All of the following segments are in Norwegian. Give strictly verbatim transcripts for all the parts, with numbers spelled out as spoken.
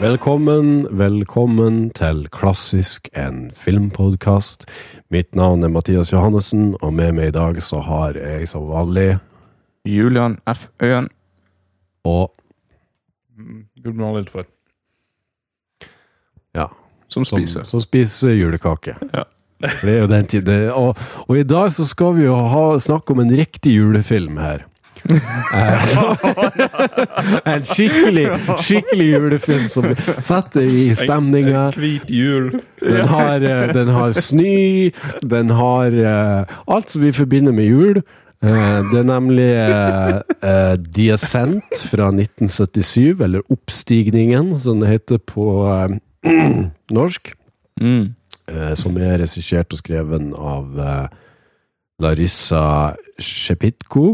Velkommen, velkommen til Klassisk, en filmpodcast. Mitt navn er Mathias Johannessen, og med meg i dag så har jeg som vanlig Julian F. Øyen og Gudmund Lindfred. Ja, som spiser. Som, som spiser julekake. Ja. Det er jo den tid. Det, og, og i dag så skal vi jo ha, snakke om en riktig julefilm her. En skikkelig skikkelig julefilm som setter i stemninga. En hvit jul. Den har, den har snø, den har uh, alt som vi forbinder med jul. Uh, det er nemlig uh, uh, The Ascent fra nitten syttisju, eller Oppstigningen som det heter på uh, norsk, mm. uh, som er regissert og skrevet av uh, Larissa Shepitko.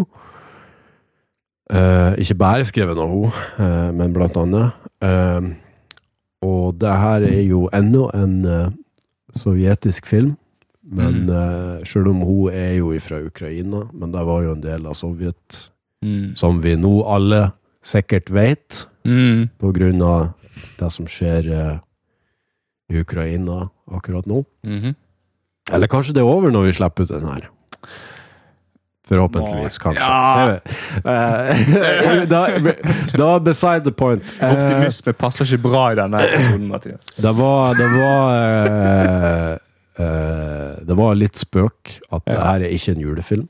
Uh, ikke bare skrevet av hun, uh, men blant annet. Uh, og det her er jo enda en uh, sovjetisk film, men mm. uh, selv om hun er jo fra Ukraina, men det var jo en del av Sovjet, mm. som vi nå alle sikkert vet, mm. på grunn av det som skjer uh, i Ukraina akkurat nå. Mm-hmm. Eller kanskje det er over når vi slipper ut den her. Forhåpentligvis, kanskje. Ja. Uh, da, da beside the point. Uh, Optimisme passer ikke bra i denne episoden, Mathias. Det var, det var, uh, uh, det var litt spøk at ja. Det her er ikke en julefilm.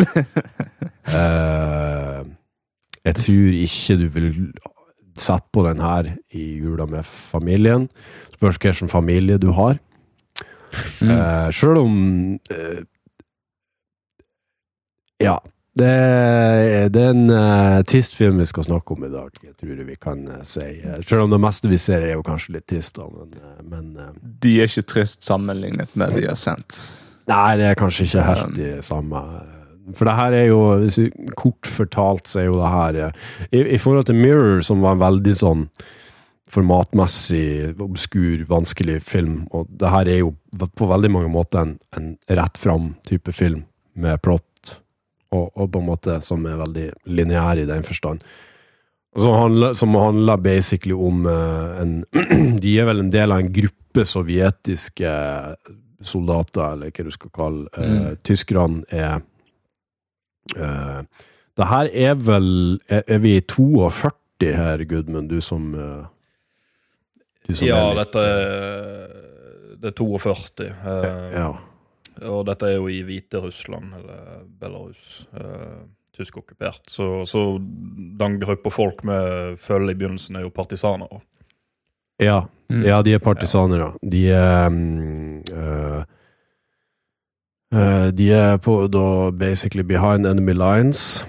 uh, jeg tror ikke du vil sette på den her i jula med familien. Spørs hva som familie du har. Mm. Uh, selv om... Uh, Ja, det, det er en uh, trist film vi skal snakke om i dag, jeg tror vi kan uh, si. Selv om det meste vi ser er jo kanskje litt trist, da, men... Uh, men uh, de er ikke trist sammenlignet med The Ascent. Nei, det er kanskje ikke helt de samme. For det her er jo, hvis vi kort fortalt, så er jo det her... Uh, i, I forhold til Mirror, som var en veldig sånn formatmessig, obskur, vanskelig film, og det her er jo på veldig mange måter en, en rett fram type film med plott, Og, og på en måte som er veldig lineær i den forstand. Som handler, som handler basically om uh, en, de er vel en del av en gruppe sovjetiske soldater, eller hva du skal kalle, uh, mm. tyskerne er, uh, det her er vel, er, er vi i førti her, Gudmund, du som, uh, du som ja, er litt, dette er, det er førti. Uh, ja. Og dette er jo i Hviterussland, eller Belarus, eh, tysk okkupert. Så, så den gruppa folk med følge i begynnelsen er jo partisaner. Ja, mm. ja, de er partisanere. Ja. De er... Um, uh, uh, de er på, da, basically behind enemy lines.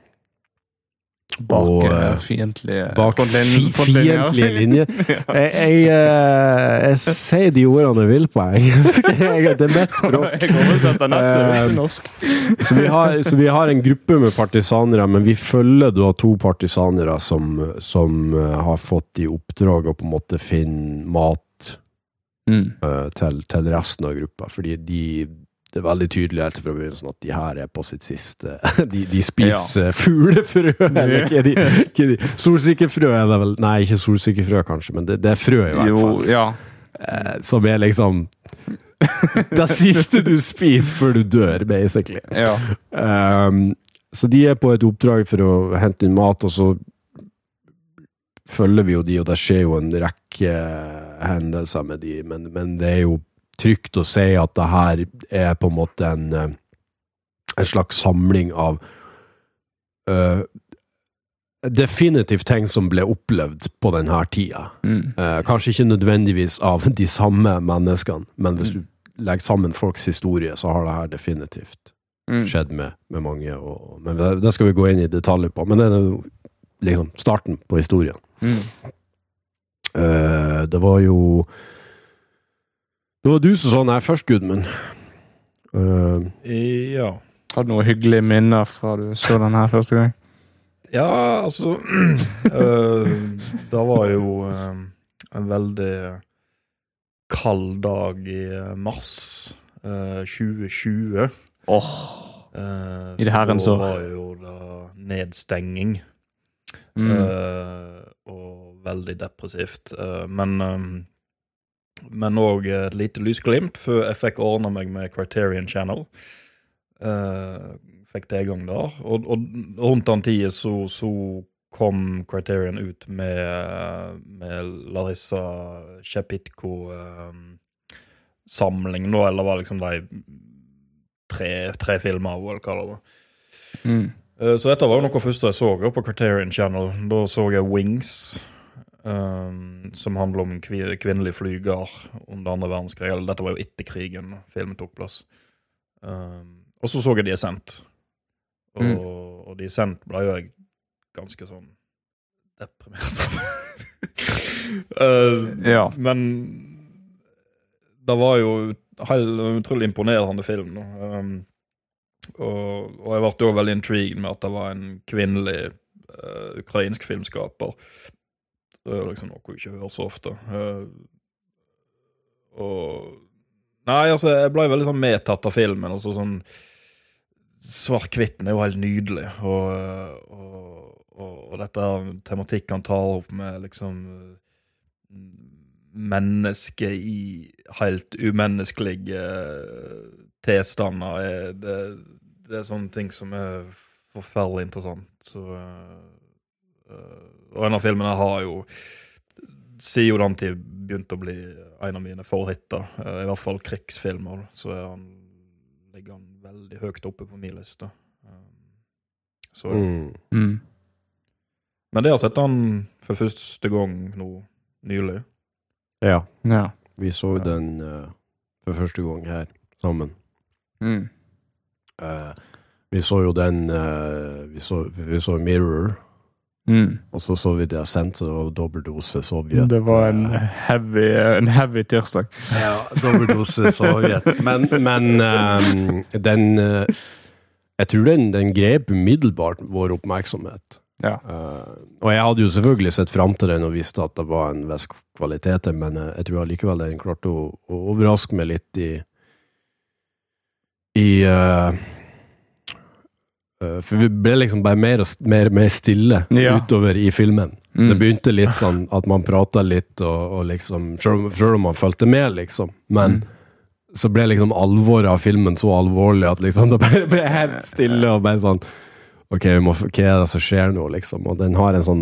Bak og, fiendtlige bak fiendtlige linjer. jeg, jeg, jeg sier de ordene jeg vil på engelsk. Det er mitt språk. Jeg kommer til å sette nett til uh, norsk. så, vi har, så vi har en gruppe med partisanere, men vi følger da to partisanere som, som uh, har fått i oppdrag å på en måte finne mat mm. uh, til, til resten av gruppa, fordi de det er veldig tydelig helt fra begynnelsen at de her er på sitt siste. De, de spiser ja. fuglefrø, eller ikke de, ikke de. Solsikkefrø er det vel, nei, ikke solsikkefrø kanskje, men det, det er frø i hvert jo, fall. Ja. Eh, som er liksom det siste du spiser før du dør, basically. Ja. Um, så de er på et oppdrag for å hente inn mat, og så følger vi jo de, og det skjer jo en rekke hendelser med de, men, men det er jo trygt å si at det her er på en måte en, en slags samling av uh, definitivt ting som ble opplevd på denne tida. Mm. Uh, kanskje ikke nødvendigvis av de samme menneskene, men hvis mm. du legger sammen folks historie, så har det her definitivt mm. skjedd med, med mange. Og, men det, det skal vi gå inn i detaljer på, men det er jo liksom starten på historien. Mm. Uh, det var jo Det var du som sa den her først, Gudmund. Uh, ja. Har du noen hyggelige minner fra du så den her første gang? Ja, altså... uh, det var jo uh, en veldig kald dag i mars uh, tjue tjue. Åh, oh, uh, i det herrens år. Da var jo da nedstenging. Mm. uh, og veldig depressivt. Uh, men um, men også et lite lysglimt, for jeg fikk ordnet meg med Criterion Channel. Uh, fikk det i gang der. Og, og rundt den tiden så, så kom Criterion ut med, med Larissa Shepitko um, samling nå, eller var liksom de tre, tre filmer, eller hva det var. Mm. Uh, så dette var jo noe første jeg så på Criterion Channel. Da så jeg Wings, um, som handler om kvi- kvinnelig flyger under andre verdenskrig. Eller dette var jo etter krigen, filmen tok plass. Um, og så så jeg Descent. Og, Mm. og Descent ble jo jeg ganske sånn deprimert av. uh, Ja. Men det var jo helt utrolig imponerende film. Da. Um, og, og jeg ble jo veldig intrigued med at det var en kvinnelig uh, ukrainsk filmskaper. Det er jo liksom noe jeg ikke hører så ofte. Uh, og nei, altså, jeg ble veldig sånn medtatt av filmen. Altså sånn svart-hvitten er jo helt nydelig, og, og, og, og dette tematikken han tar opp med liksom mennesker i helt umenneskelige tilstander, er, det, det er sånne ting som er forferdelig interessant. Så, uh, og en av filmene har jo siden jo den tid begynt å bli en av mine favoritter, uh, i hvert fall krigsfilmer, så er han ligger han veldig høyt oppe på min liste. Um, så, Mm. Mm. men det har sett han for første gang nå, nylig. Ja, Ja. vi så Ja. den uh, for første gang her sammen. Mm. Uh, vi så jo den, uh, vi, så, vi så Mirror, Mm. og så så vi Descent og dobbeltdose Sovjet. Det var en uh, heavy, en heavy tirsdag. Ja, dobbeltdose Sovjet. Men, men um, den, uh, jeg tror den, den grep umiddelbart vår oppmerksomhet. Ja. Uh, og jeg hadde jo selvfølgelig sett frem til den og visste at det var en viss kvalitet, men uh, jeg tror allikevel den klarte å, å overraske meg litt i i uh, uh, for vi ble liksom bare mer og mer, mer stille Ja. utover i filmen. Mm. Det begynte litt sånn at man pratet litt og, og liksom, selv, selv om man følte med liksom, men Mm. så ble liksom alvoret av filmen så alvorlig at liksom det bare ble helt stille og bare sånn, ok, vi må, hva er det som skjer nå liksom, og den har en sånn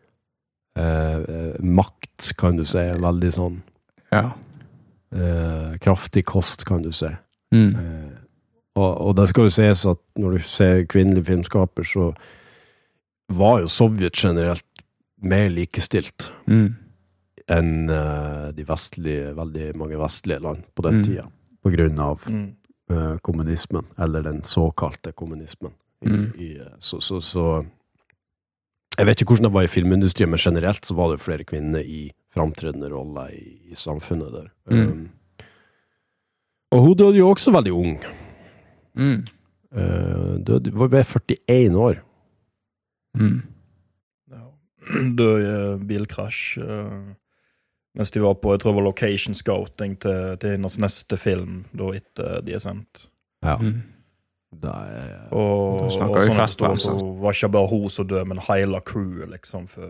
eh, eh, makt, kan du si, veldig sånn Ja. eh, kraftig kost, kan du si. Mm. Eh, og, og det skal jo sies at når du ser kvinnelige filmskaper, så var jo Sovjet generelt mer likestilt Mm. enn eh, de vestlige, veldig mange vestlige land på den Mm. tida, på grunn av Mm. eh, kommunismen, eller den såkalte kommunismen. I, Mm. i, så, så, så jeg vet ikke hvordan det var i filmindustrien, men generelt så var det flere kvinner i framtredende roller i, i samfunnet der. Mm. Um, og hun døde jo også veldig ung. Mm. Uh, døde, var ved førtien år. Mm. Ja. Død i eh, bilkrasj. eh, mens de var på, jeg tror det var location scouting til, til hennes neste film, da etter Descent. Ja. Mm. Det er, Og, Da og snakker vi sånn fest, etterpå altså. så var ikke bare hun som død, men hele crewet, liksom. For,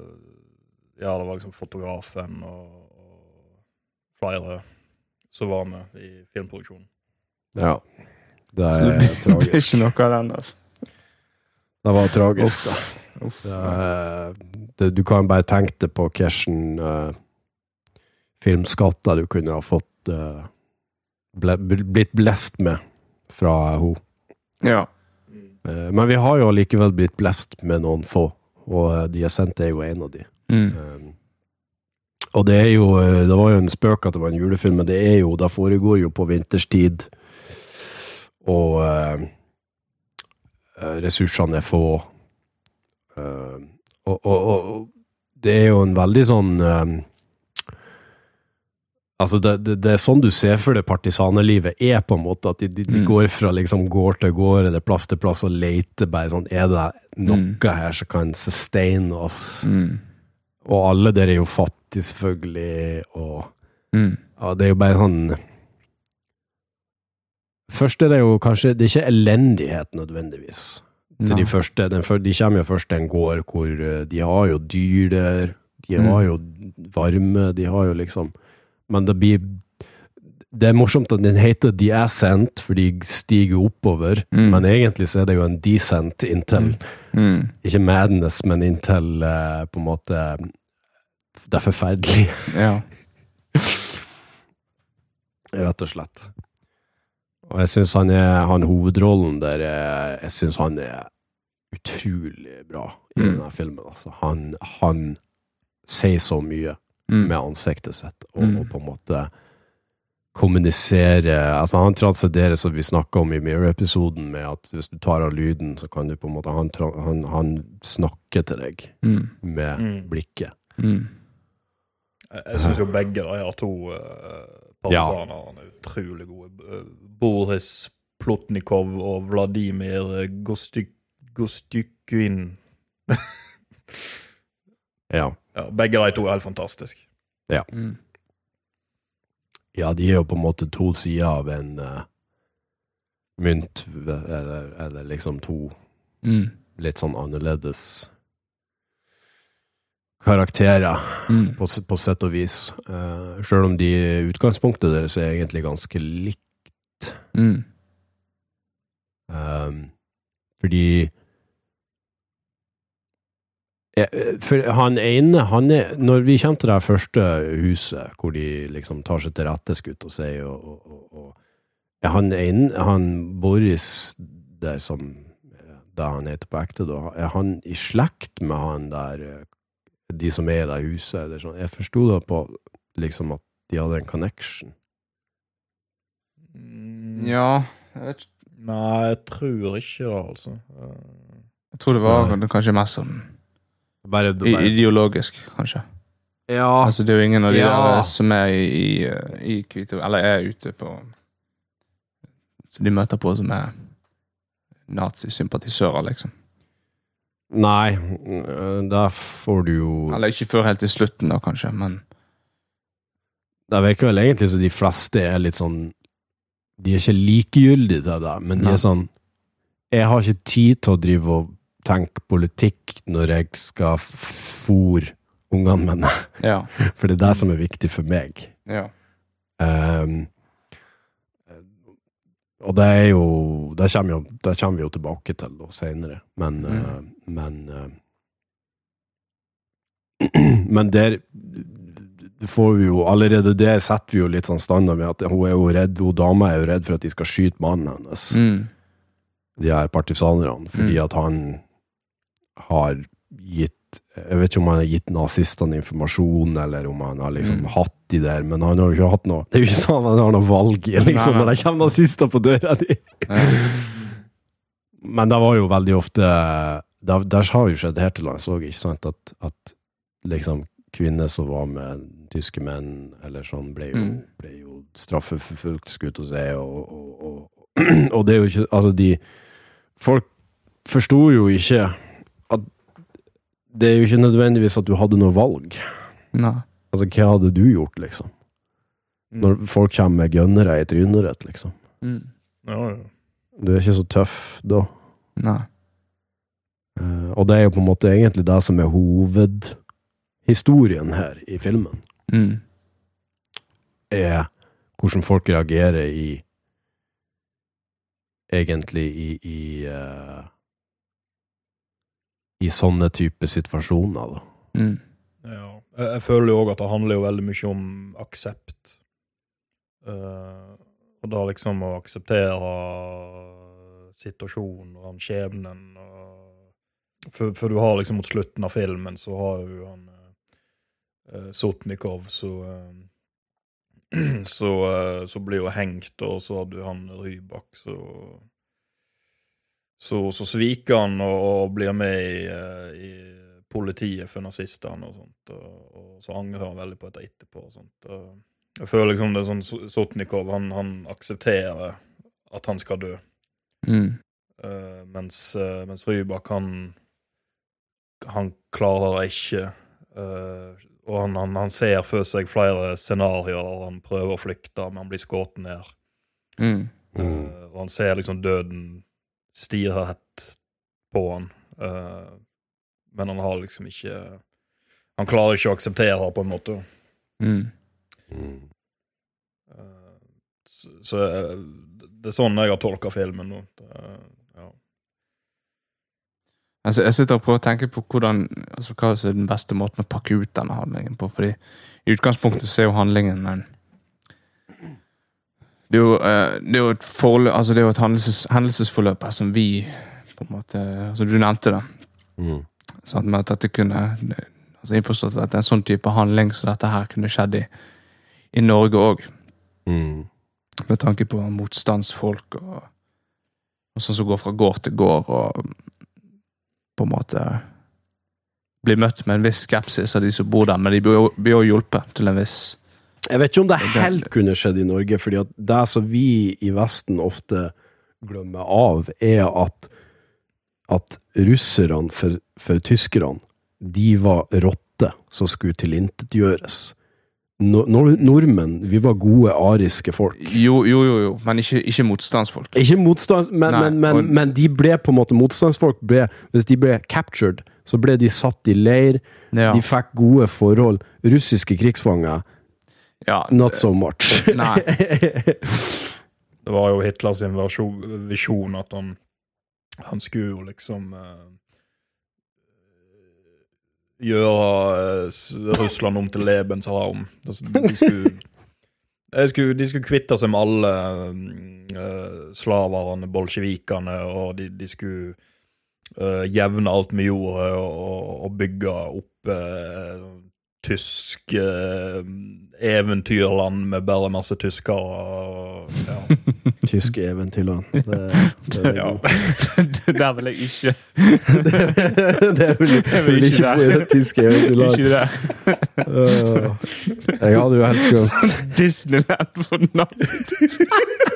ja, det var liksom fotografen og, og flere som var med i filmproduksjonen. ja. Det Så er det er tragisk. ikke noe av den, altså. Det var tragisk, da. Uff. Det, er- det, du kan bare tenke deg på hvilken uh, filmskatter du kunne ha fått uh, ble, blitt blest med fra henne. Ja. Uh, men vi har jo likevel blitt blest med noen få, og uh, Descent er jo en av de. Mm. Um, og det er jo, uh, det var jo en spøk at det var en julefilm, men det er jo, det foregår jo på vinterstid, og uh, uh, ressursene er få. Uh, og, og, og det er jo en veldig sånn um, altså det, det, det er sånn du ser for det partisanerlivet er på en måte, at de, de, de Mm. går fra liksom gård til gård eller plass til plass og leter bare sånn, er det noe Mm. her som kan sustain oss? Mm. Og alle der er jo fattige selvfølgelig, og Mm. ja, det er jo bare sånn, først er det jo kanskje, det er ikke elendighet nødvendigvis. Til de første, den, de kommer jo først til en gård hvor de har jo dyr der, de har jo varme, de har jo liksom, men det blir, det er morsomt at den heter The Ascent, for de stiger oppover, mm. men egentlig så er det jo en descent inntil, mm. ikke madness, men inntil uh, på en måte, det er forferdelig. Ja. Rett og slett. Og jeg synes han er, han hovedrollen der, er, jeg synes han er utrolig bra i mm. denne filmen. Altså, han, han sier så mye mm. med ansiktet sitt, og, mm. og på en måte kommunisere, altså han transcenderer som vi snakket om i Mirror-episoden, med at hvis du tar av lyden, så kan du på en måte, han, han, han snakker til deg mm. med mm. blikket. Mm. Jeg, jeg synes jo begge da, jeg har to uh, partisaner, ja. Han er utrolig gode. Boris Plotnikov og Vladimir Gostyk, Gostykin. ja. ja. Begge de to er helt fantastiske. Ja. Mm. Ja, de er jo på en måte to sider av en uh, mynt, eller, eller liksom to mm. litt sånn annerledes karakterer mm. på, på sett og vis. Uh, selv om de utgangspunktet deres er egentlig ganske likt. Mm. Um, fordi for han ene, han er, når vi kommer til det første huset, hvor de liksom tar seg til rette skutt og sier, og, og, og, og ja, han ene, han Boris der som, da han heter på ekte da, er han i slekt med han der, de som er i det huset, eller sånn, jeg forstod det på liksom at de hadde en connection. Ja, jeg vet ikke. Nei, jeg tror ikke det, altså. Jeg tror det var det kanskje mest sånn Bare, bare. ideologisk, kanskje. Ja. Altså, det er jo ingen av de ja. der som er i, i, i Kvito, eller er ute på, så de møter på som er nazisympatisører, liksom. Nei, der får du jo... Eller ikke før helt til slutten da, kanskje, men... Det virker vel egentlig så de fleste er litt sånn, de er ikke likegyldige til det, men de Nei. Er sånn, jeg har ikke tid til å drive og tenke politikk når jeg skal fôre ungene mine. Ja. For det er det som er viktig for meg. Ja. Um, og det er jo, det kommer, jo, det kommer vi jo tilbake til da, senere. Men, mm. uh, men, uh, men der får vi jo, allerede det setter vi jo litt sånn standard med at hun er jo redd, hun dama er jo redd for at de skal skyte mannen hennes. Mm. De her partisanerne, fordi mm. at han har gitt, jeg vet ikke om han har gitt nazistene informasjon, eller om han har liksom mm. hatt de der, men han har jo ikke hatt noe, det er jo ikke sånn at han har noe valg i, liksom, når det kommer nazister på døra di. Men det var jo veldig ofte, der, der har jo skjedd her til lands også, ikke sant, at, at liksom kvinner som var med tyske menn, eller sånn, ble jo, mm. ble jo straffeforfulgt, skutt å si, og, og, og, og det er jo ikke, altså de, folk forstod jo ikke at det er jo ikke nødvendigvis at du hadde noe valg. Nei. Altså, hva hadde du gjort, liksom? Mm. Når folk kommer med gønnere i trynet, liksom. Mm. Ja, ja. Du er ikke så tøff da. Nei. Uh, og det er jo på en måte egentlig det som er hovedhistorien her i filmen. Mm. Er hvordan folk reagerer i egentlig i i, uh, i sånne type situasjoner da. Mm. Ja, jeg, jeg føler jo også at det handler jo veldig mye om aksept. Uh, og da liksom å akseptere situasjonen og den skjebnen. Og for, for du har liksom mot slutten av filmen så har jo han uh, Sotnikov så... Uh, så, så blir jo hengt, og så hadde du han Rybak, så, så, så sviker han og, og blir med i, i politiet for nazistene og sånt, og, og så angrer han veldig på dette etterpå og sånt. Og jeg føler liksom det er sånn Sotnikov, han, han aksepterer at han skal dø. Mm. Uh, mens, uh, mens Rybak, han, han klarer det ikke. Uh, og han, han, han ser for seg flere scenarier, og han prøver å flykte, men han blir skått ned. Mm. Uh, og han ser liksom døden stirre rett på han. Uh, men han har liksom ikke han klarer ikke å akseptere det på en måte. Mm. Mm. Uh, så, så det er sånn jeg har tolket filmen nå. Uh, ja. Altså, jeg sitter og prøver å tenke på hvordan, altså, hva er den beste måten å pakke ut denne handlingen på, fordi i utgangspunktet så er jo handlingen, men det er jo, uh, det er jo et forløp, altså det er jo et hendelses, hendelsesforløp som vi, på en måte, altså du nevnte det, Mm. sånn med at dette kunne, altså innforstått at en sånn type handling så dette her kunne skjedd i, i Norge også, Mm. med tanke på motstandsfolk og, og sånn som går fra gård til gård og på en måte blir møtt med en viss skepsis av de som bor der, men de blir jo hjulpet til en viss. Jeg vet ikke om det helt kunne skjedd i Norge, fordi at det som vi i Vesten ofte glemmer av, er at at russerne for, for tyskerne, de var rotte som skulle tilintetgjøres. Nor nordmenn, vi var gode ariske folk. Jo, jo, jo, jo. men ikke, ikke motstandsfolk. Ikke motstands, men, Nei, men, men, og... men de ble på en måte, motstandsfolk ble, hvis de ble captured, så ble de satt i leir, ja. de fikk gode forhold. Russiske krigsfanger, ja, not so much. Nei. Det var jo Hitlers visjon at han han skulle jo liksom uh, gjøre uh, Russland om til Lebensraum. De skulle, de skulle, de skulle kvitte seg med alle uh, slaverne, bolsjevikerne, og de, de skulle uh, jevne alt med jordet og, og bygge opp uh, tysk uh, eventyrland med bare masse tyskere. Og, ja. Tyske eventyrland. Det, det, ja. Det der vil jeg ikke. det, det vil jeg, jeg vil ikke bo i det tyske eventyrland. Ikke det. Uh, jeg hadde jo helt glemt. Disneyland for nazi.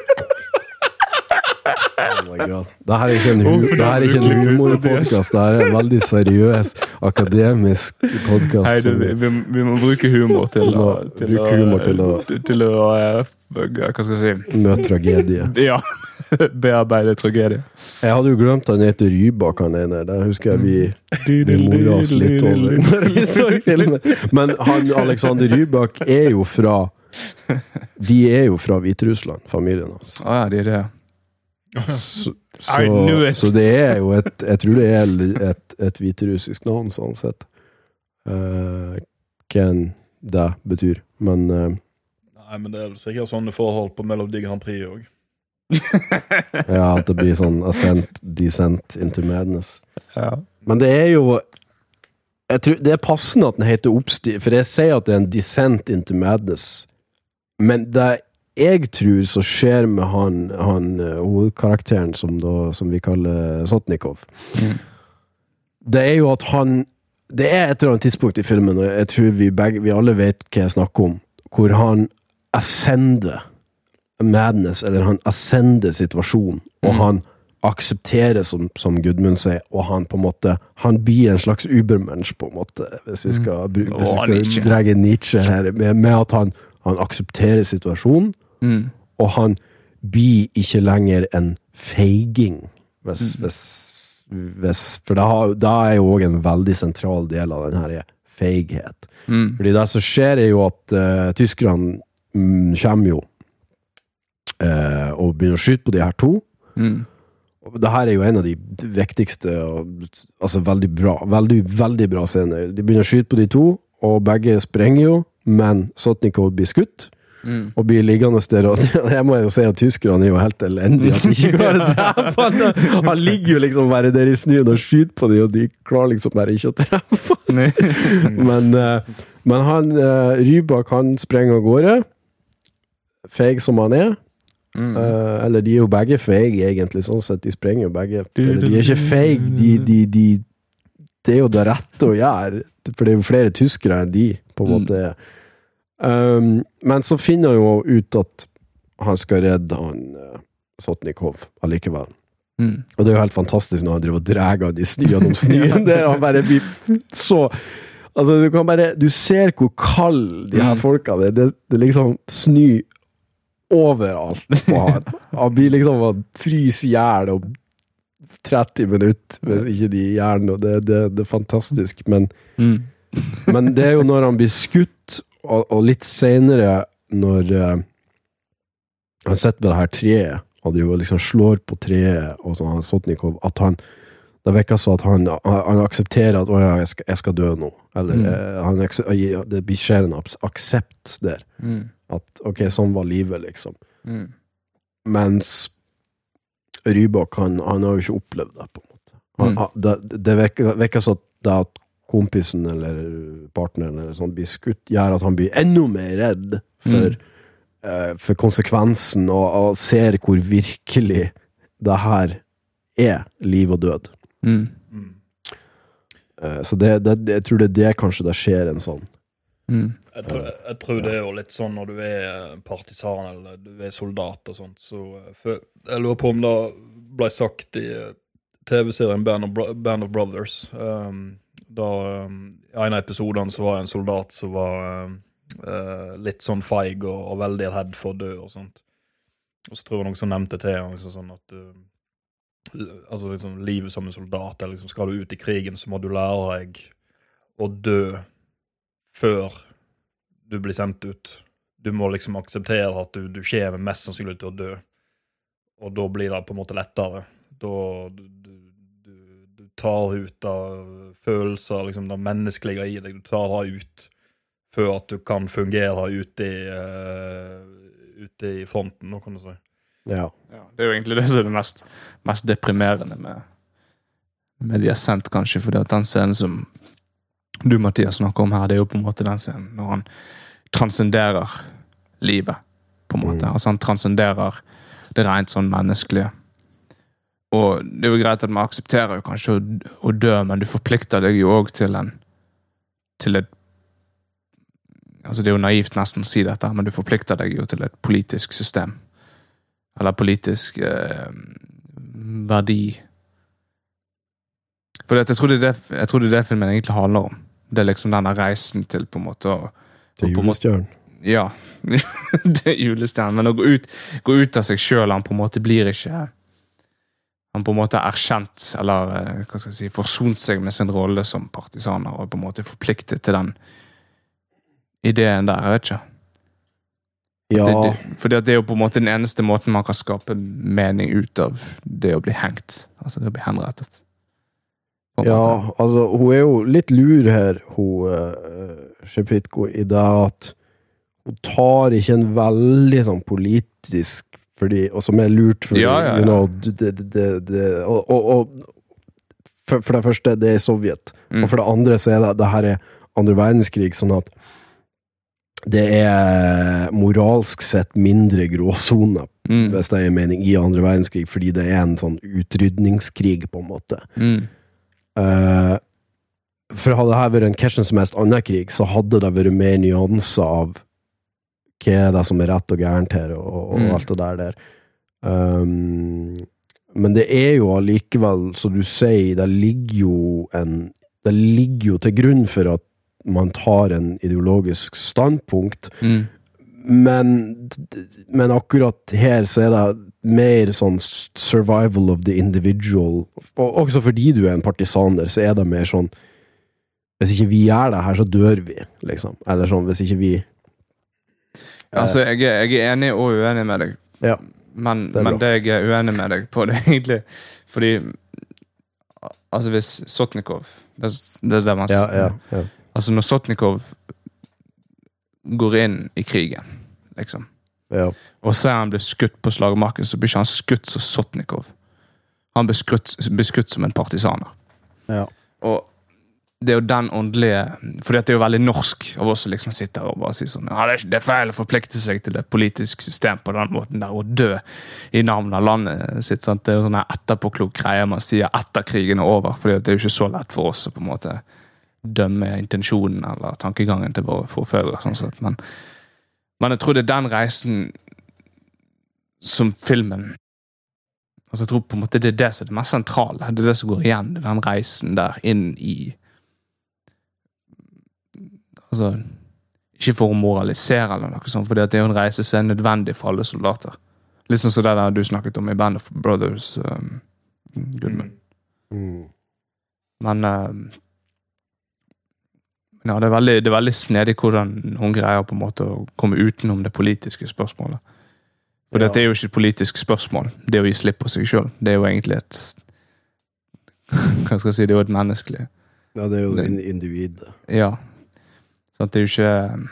Oh my god. Det her er ikke en, hu det her er ikke en humorpodcast, det her er en veldig seriøs, akademisk podcast. Hei, det, vi, vi, vi må bruke humor til å, til bruke å, humor til å, til, til å hva skal jeg si? Møte tragedie. Ja, bearbeide tragedie. Jeg hadde jo glemt han heter Rybak, han ene. Der husker jeg vi, vi mora oss litt over når vi så filmen. Men han, Alexander Rybak, er jo fra, de er jo fra Hviterussland, familien hans. Å ja, det er det. Så, så, så det er jo et, jeg tror det er et, et hviterussisk navn sånn sett. Uh, hvem det betyr, men uh, nei, men det er sikkert sånne forhold på Melodi Grand Prix også. ja, at det blir sånn ascent, descent into madness. Ja. Men det er jo jeg tror, det er passende at den heter oppstyr, for jeg sier at det er en descent into madness, men det er jeg tror så skjer med han, han uh, hovedkarakteren som, da, som vi kaller Sotnikov. Mm. Det er jo at han det er et eller annet tidspunkt i filmen, og jeg tror vi, begge, vi alle vet hva jeg snakker om, hvor han ascender madness, eller han ascender situasjonen, og mm. han aksepterer, som, som Gudmund sier, og han på en måte, han blir en slags ubermensch på en måte, hvis vi skal, mm. hvis vi skal dra Nietzsche her, med, med at han, han aksepterer situasjonen, Mm. og han blir ikke lenger en feiging hvis, mm. hvis, hvis, for da, da er jo også en veldig sentral del av den her feighet mm. fordi det som skjer er jo at uh, tyskerne mm, kommer jo uh, og begynner å skyte på de her to mm. og det her er jo en av de viktigste og, altså veldig bra veldig, veldig bra scener, de begynner å skyte på de to og begge sprenger jo men Sotnikov blir skutt Mm. og blir liggende der, og jeg må jo si at tyskerne er jo helt elendige at de ikke klarer å drepe han. Han ligger jo liksom bare der i snøen og skyter på dem, og de klarer liksom bare ikke å treffe han. men, uh, men han, uh, Rybak, han sprenger av gårde, feig som han er, mm. uh, eller de er jo begge feig egentlig, sånn sett, de sprenger jo begge, eller de er ikke feig, de, de, de, det er jo det rette å gjøre, for det er jo flere tyskere enn de, på en måte. Um, men så finner han jo ut at han skal redde han uh, Sotnikov allikevel. Mm. Og det er jo helt fantastisk når han driver og drar han i snø gjennom snøen der, han bare blir så altså du kan bare, du ser hvor kald de her mm. folkene er, det, det liksom snø overalt på han. Han blir liksom, han fryser ihjel og tretti minutter, hvis ikke de gjør noe. Det, det, det er fantastisk, men, Mm. men det er jo når han blir skutt, og, og litt senere, når uh, han sitter ved det her treet, og driver liksom slår på treet, og sånn, han Sotnikov, at han, det virker så at han, han aksepterer at, åja, jeg skal, jeg skal dø nå. Eller, Mm. eh, han, det blir skjer en aksept der. Mm. At, ok, sånn var livet, liksom. Mm. Mens Rybak, han, han har jo ikke opplevd det, på en måte. Han, Mm. han, det det virker, virker så at det at kompisen eller partneren eller sånn blir skutt, gjør at han blir enda mer redd for, Mm. eh, for konsekvensen, og, og ser hvor virkelig det her er liv og død. Mm. Mm. Eh, så det, det, det, jeg tror det er det kanskje det skjer en sånn. Mm. Jeg tror, jeg tror det er jo litt sånn når du er partisan eller du er soldat og sånt, så for, jeg lurer på om det ble sagt i T V-serien Band of, Bro- Band of Brothers. Um, da um, i en av episodene så var det en soldat som var um, uh, litt sånn feig og, og veldig redd for å dø og sånt. Og så tror jeg noen som nevnte til han liksom sånn at uh, altså liksom livet som en soldat, eller liksom skal du ut i krigen så må du lære deg å dø før du blir sendt ut. Du må liksom akseptere at du, du kommer mest sannsynlig til å dø. Og da blir det på en måte lettere. Da du, du, du, du tar ut av følelser, liksom det menneskelige i deg. Du tar det ut før at du kan fungere ute i, uh, ute i fronten, nå kan du si. Ja. Ja, det er jo egentlig det som er det mest, mest deprimerende med, med The Ascent, kanskje, for det at den scenen som du, Mathias, snakker om her, det er jo på en måte den scenen når han transcenderer livet, på en måte. Mm. Altså han transcenderer det rent sånn menneskelige. Og det er jo greit at man aksepterer jo kanskje å, å dø, men du forplikter deg jo også til en til et altså det er jo naivt nesten å si dette, men du forplikter deg jo til et politisk system. Eller politisk eh, verdi. For jeg tror det er det, jeg tror det, er det filmen egentlig handler om. Det er liksom denne reisen til på en måte å, Til på en måte- julestjørn. Ja, det er julestjernen. Men å gå ut, gå ut av seg selv, han på en måte blir ikke han på en måte er erkjent, eller eh, hva skal jeg si, forsont seg med sin rolle som partisaner, og på en måte forpliktet til den ideen der, jeg vet ikke. Ja, Det, det, fordi at det er jo på en måte den eneste måten man kan skape mening ut av det å bli hengt. Altså det å bli henrettet. På en ja, måte. altså, hun er jo litt lur her, hun uh, Shepitko, i det at hun tar ikke en veldig sånn politisk, fordi, og som er lurt, fordi, Ja, ja, ja. you know, det, det, det, det og, og, og for, for det første, det er Sovjet, Mm. og for det andre så er det, det her er andre verdenskrig, sånn at det er moralsk sett mindre gråzoner, Mm. hvis det er mening, i andre verdenskrig, fordi det er en sånn utrydningskrig, på en måte. Mm. Uh, for hadde det her vært en hvilken som helst annen krig, så hadde det vært mer nyanser av hva er det som er rett og gærent her, og, og Mm. alt det der der. Um, men det er jo allikevel, som du sier, det ligger jo en det ligger jo til grunn for at man tar en ideologisk standpunkt, Mm. men, men akkurat her så er det mer sånn survival of the individual, og også fordi du er en partisaner, så er det mer sånn, hvis ikke vi gjør det her, så dør vi, liksom. Eller sånn, hvis ikke vi... Altså, jeg er, jeg er enig og uenig med deg. Ja, Men det er det, men bra. det jeg er uenig med deg på, det er egentlig fordi altså hvis Sotnikov det, det er det man ja, ja, ja. altså når Sotnikov går inn i krigen liksom, ja. og ser han blir skutt på slagmarken, så blir ikke han skutt som Sotnikov. Han blir skutt, blir skutt som en partisaner. Ja. Og det er jo den åndelige, fordi at det er jo veldig norsk av oss som liksom sitter her og bare sier sånn, ja, det er, det er feil å forplikte seg til et politisk system på den måten der, og dø i navn av landet sitt, sant? Det er jo sånne etterpåklok greier man sier etter krigen er over, fordi det er jo ikke så lett for oss å på en måte dømme intensjonen eller tankegangen til våre forfedre, sånn sett, men, men jeg tror det er den reisen som filmen, altså jeg tror på en måte det er det som er det mest sentrale, det er det som går igjen, det er den reisen der inn i altså, ikke for å moralisere eller noe sånt, for det er jo en reise som er nødvendig for alle soldater. Litt sånn som det der du snakket om i Band of Brothers, um, Goodman. Mm. Men uh, ja, det er, veldig, det er veldig snedig hvordan hun greier på en måte å komme utenom det politiske spørsmålet. For Ja. dette er jo ikke et politisk spørsmål. Det å gi slipp på seg selv. Det er jo egentlig et hva skal jeg si, det er jo et menneskelig. Ja, det er jo Det- in- individ. Ja. Så at det er jo ikke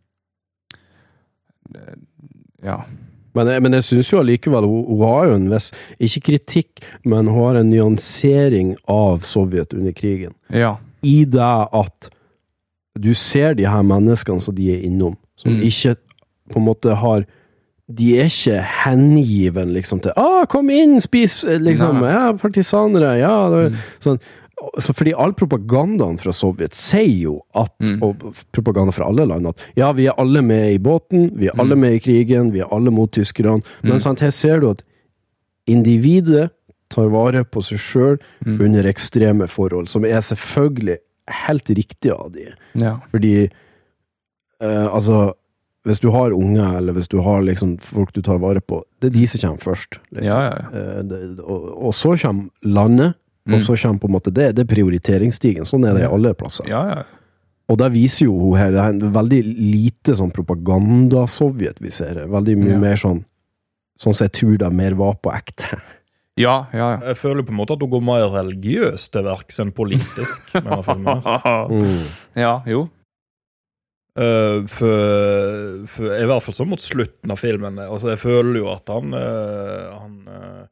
det- ja. Men jeg, men jeg synes jo allikevel, hun, hun har jo en viss, ikke kritikk, men hun har en nyansering av Sovjet under krigen. Ja. I det at du ser de her menneskene som de er innom, som Mm. ikke på en måte har, de er ikke hengiven liksom til, ah, kom inn, spis, liksom, Nei, nei. ja, partisanere, ja, det, Mm. sånn. Så fordi all propagandaen fra Sovjet sier jo at, Mm. og propaganda fra alle land, at ja, vi er alle med i båten, vi er alle Mm. med i krigen, vi er alle mot tyskerne, men Mm. sant, her ser du at individet tar vare på seg selv Mm. under ekstreme forhold, som er selvfølgelig helt riktig av de. Ja. Fordi, eh, altså, hvis du har unge, eller hvis du har liksom folk du tar vare på, det er de som kommer først. Liksom. Ja, ja, ja. Eh, det, og, og så kommer landet, Mm. og så kommer på en måte det, det er prioriteringsstigen. Sånn er det i Ja. alle plasser. Ja, ja. Og det viser jo hun her, det er en veldig lite sånn propaganda-Sovjet vi ser. Veldig mye Ja. mer sånn, sånn som jeg tror det mer var på ekte. Ja, ja, ja. Jeg føler på en måte at hun går mer religiøst til verks enn politisk med denne filmen. Mm. Ja, jo. Uh, for, for I hvert fall så mot slutten av filmen. Altså, jeg føler jo at han uh, han uh,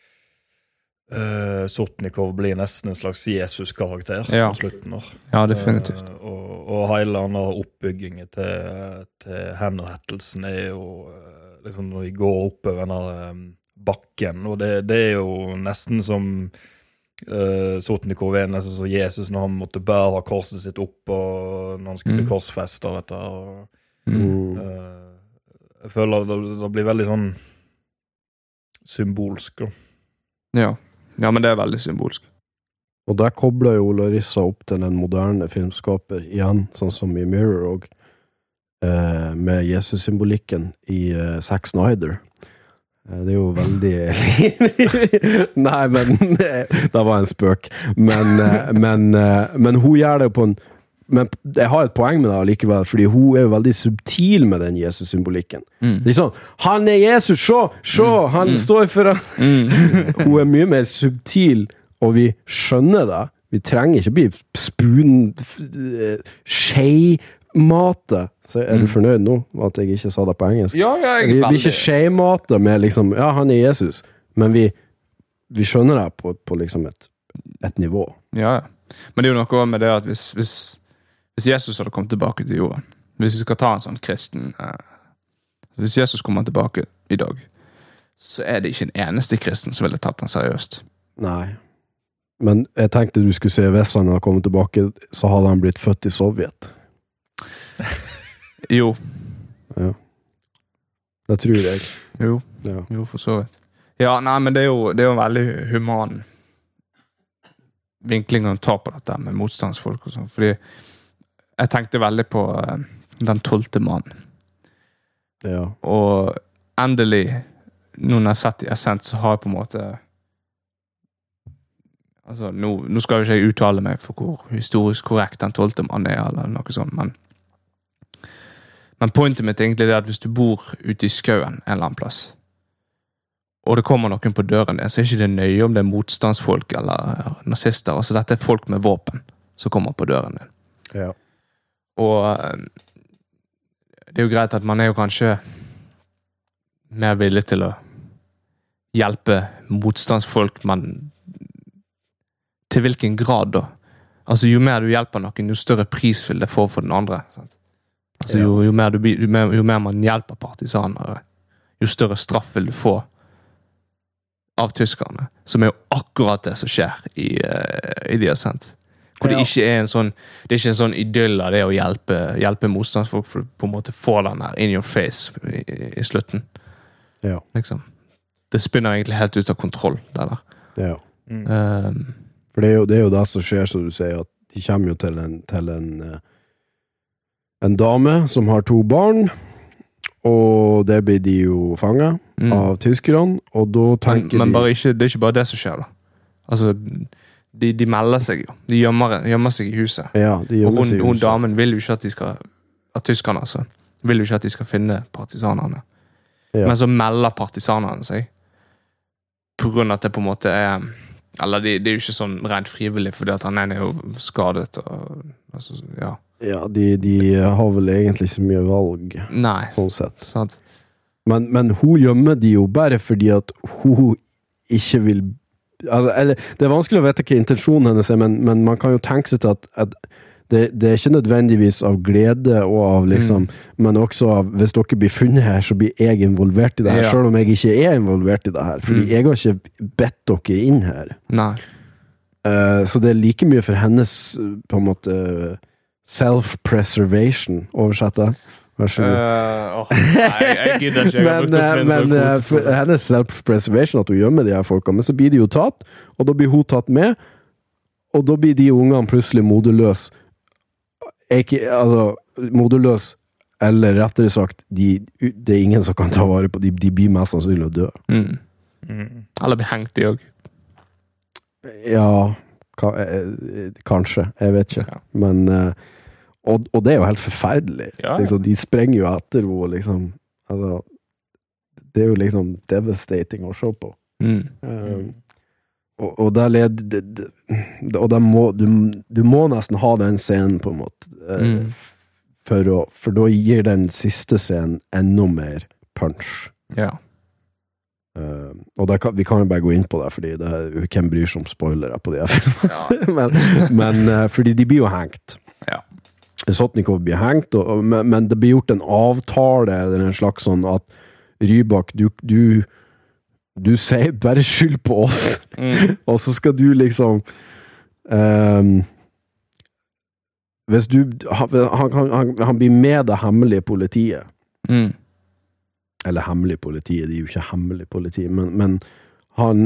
uh, Sotnikov blir nesten en slags Jesus-karakter Ja. mot slutten. Der. Ja, definitivt. Uh, og, og hele denne oppbyggingen til, til henrettelsen er jo uh, liksom når de går oppover denne um, bakken, og det, det er jo nesten som Uh, Sotnikov er nesten som Jesus når han måtte bære korset sitt opp og når han skulle bli Mm. korsfestet, vet du. Og, Mm. uh, jeg føler det, det blir veldig sånn symbolsk da. Ja. Ja, men det er veldig symbolsk. Og der kobler jo Larissa opp til en moderne filmskaper igjen, sånn som i Mirror og eh, med Jesus-symbolikken i eh, Zack Snyder. Eh, det er jo veldig nei, men det var en spøk. Men, eh, men, eh, men hun gjør det på en men jeg har et poeng med det likevel, fordi hun er jo veldig subtil med den Jesus-symbolikken. Mm. Det er sånn, han er Jesus, se, se, han Mm. står for han. Mm. Hun er mye mer subtil, og vi skjønner det. Vi trenger ikke bli spoon, skjei-mate. Så er du Mm. fornøyd nå, at jeg ikke sa det på engelsk? Ja, ja, jeg Vi er blir ikke veldig... skei-mate med liksom, ja, han er Jesus, men vi, vi skjønner det på, på liksom et, et nivå. Ja, ja. Men det er jo noe med det at hvis, hvis, hvis Jesus hadde kommet tilbake til jorden, hvis vi skal ta en sånn kristen, eh, hvis Jesus kommer tilbake i dag, så er det ikke en eneste kristen som ville tatt han seriøst. Nei. Men jeg tenkte du skulle se hvis han hadde kommet tilbake, så hadde han blitt født i Sovjet. Jo. Ja. Det tror jeg. Jo. Ja. Jo, for så vidt. Ja, nei, men det er jo, det er jo en veldig human vinkling å ta på dette med motstandsfolk og sånn, fordi jeg tenkte veldig på uh, den tolvte mannen. Ja. Og endelig, nå når jeg har sett i Ascent, så har jeg på en måte altså, nå, nå skal jo ikke jeg uttale meg for hvor historisk korrekt den tolvte mannen er, eller noe sånt, men men pointet mitt egentlig er at hvis du bor ute i skauen en eller annen plass, og det kommer noen på døren din, så er ikke det nøye om det er motstandsfolk eller nazister. Altså dette er folk med våpen som kommer på døren din. Ja. Og det er jo greit at man er jo kanskje mer villig til å hjelpe motstandsfolk, men til hvilken grad da? Altså jo mer du hjelper noen, jo større pris vil det få for den andre. Sant? Altså jo, jo, mer du, jo, mer, jo mer man hjelper partisaner, jo større straff vil du få av tyskerne, som er jo akkurat det som skjer i, uh, i The Ascent. Hvor Ja. det ikke er en sånn, det er ikke en sånn idyll av det å hjelpe, hjelpe motstandsfolk for på en måte få den her in your face i, i, i slutten. Ja. Liksom. Det spinner egentlig helt ut av kontroll, det der. Ja. Mm. Um, For det er, jo, det er jo det som skjer, som du sier, at de kommer jo til en, til en, eh, en dame som har to barn, og det blir de jo fanget mm. av tyskerne, og da men, tenker men de... bare ikke, det er ikke bare det som skjer da. Altså, de, de melder seg jo. De gjemmer, gjemmer seg i huset. Ja, de Og gjemmer hun, seg i hun huset. damen vil jo ikke at de skal, at tyskerne altså, vil jo ikke at de skal finne partisanerne. Ja. Men så melder partisanerne seg. På grunn av at det på en måte er, eller det, det er jo ikke sånn rent frivillig, fordi at han er jo skadet, og, altså, ja. Ja, de, de har vel egentlig ikke så mye valg, Nei, sånn sett. sant. Men, men hun gjemmer de jo bare fordi at hun ikke vil... Eller, det er vanskelig å vite hva intensjonen hennes er, men, men man kan jo tenke seg til at, at det, det er ikke nødvendigvis av glede og av liksom, mm. men også av, hvis dere blir funnet her, så blir jeg involvert i det her, ja. Selv om jeg ikke er involvert i det her, fordi mm. jeg har ikke bedt dere inn her. Nei. Uh, så det er like mye for hennes, på en måte, self-preservation, oversette. Vær så god. Uh, oh, nei, jeg gidder ikke. Jeg men men uh, for hennes self-preservation at hun gjemmer de her folkene, men så blir de jo tatt, og da blir hun tatt med, og da blir de ungene plutselig moderløs. Ikke, altså, moderløs, eller rettere sagt, de, det er ingen som kan ta vare på, de, de blir mest sannsynlig å dø. Mm. Mm. Eller blir hengt de også. Ja, ka, eh, kanskje, jeg vet ikke. Ja. Men... Uh, Og, og det er jo helt forferdelig. Ja, ja. Liksom, de sprenger jo etter henne, liksom. Altså, det er jo liksom devastating å se på. Mm. Um, og, og der led, det, det, og der må, du, du må nesten ha den scenen, på en måte. Mm. For, å, for da gir den siste scenen enda mer punch. Ja. Um, og der kan, vi kan jo bare gå inn på det, fordi det, hvem bryr seg om spoilere på de her filmene? Ja. men men uh, fordi de blir jo hengt. Ja. Sotnikov blir hengt, og, og, men, men det blir gjort en avtale, eller en slags sånn at Rybak, du, du, du sier bare skyld på oss, mm. og så skal du liksom um, hvis du han, han, han, han blir med det hemmelige politiet, mm. eller hemmelige politiet, det er jo ikke hemmelig politi, men, men han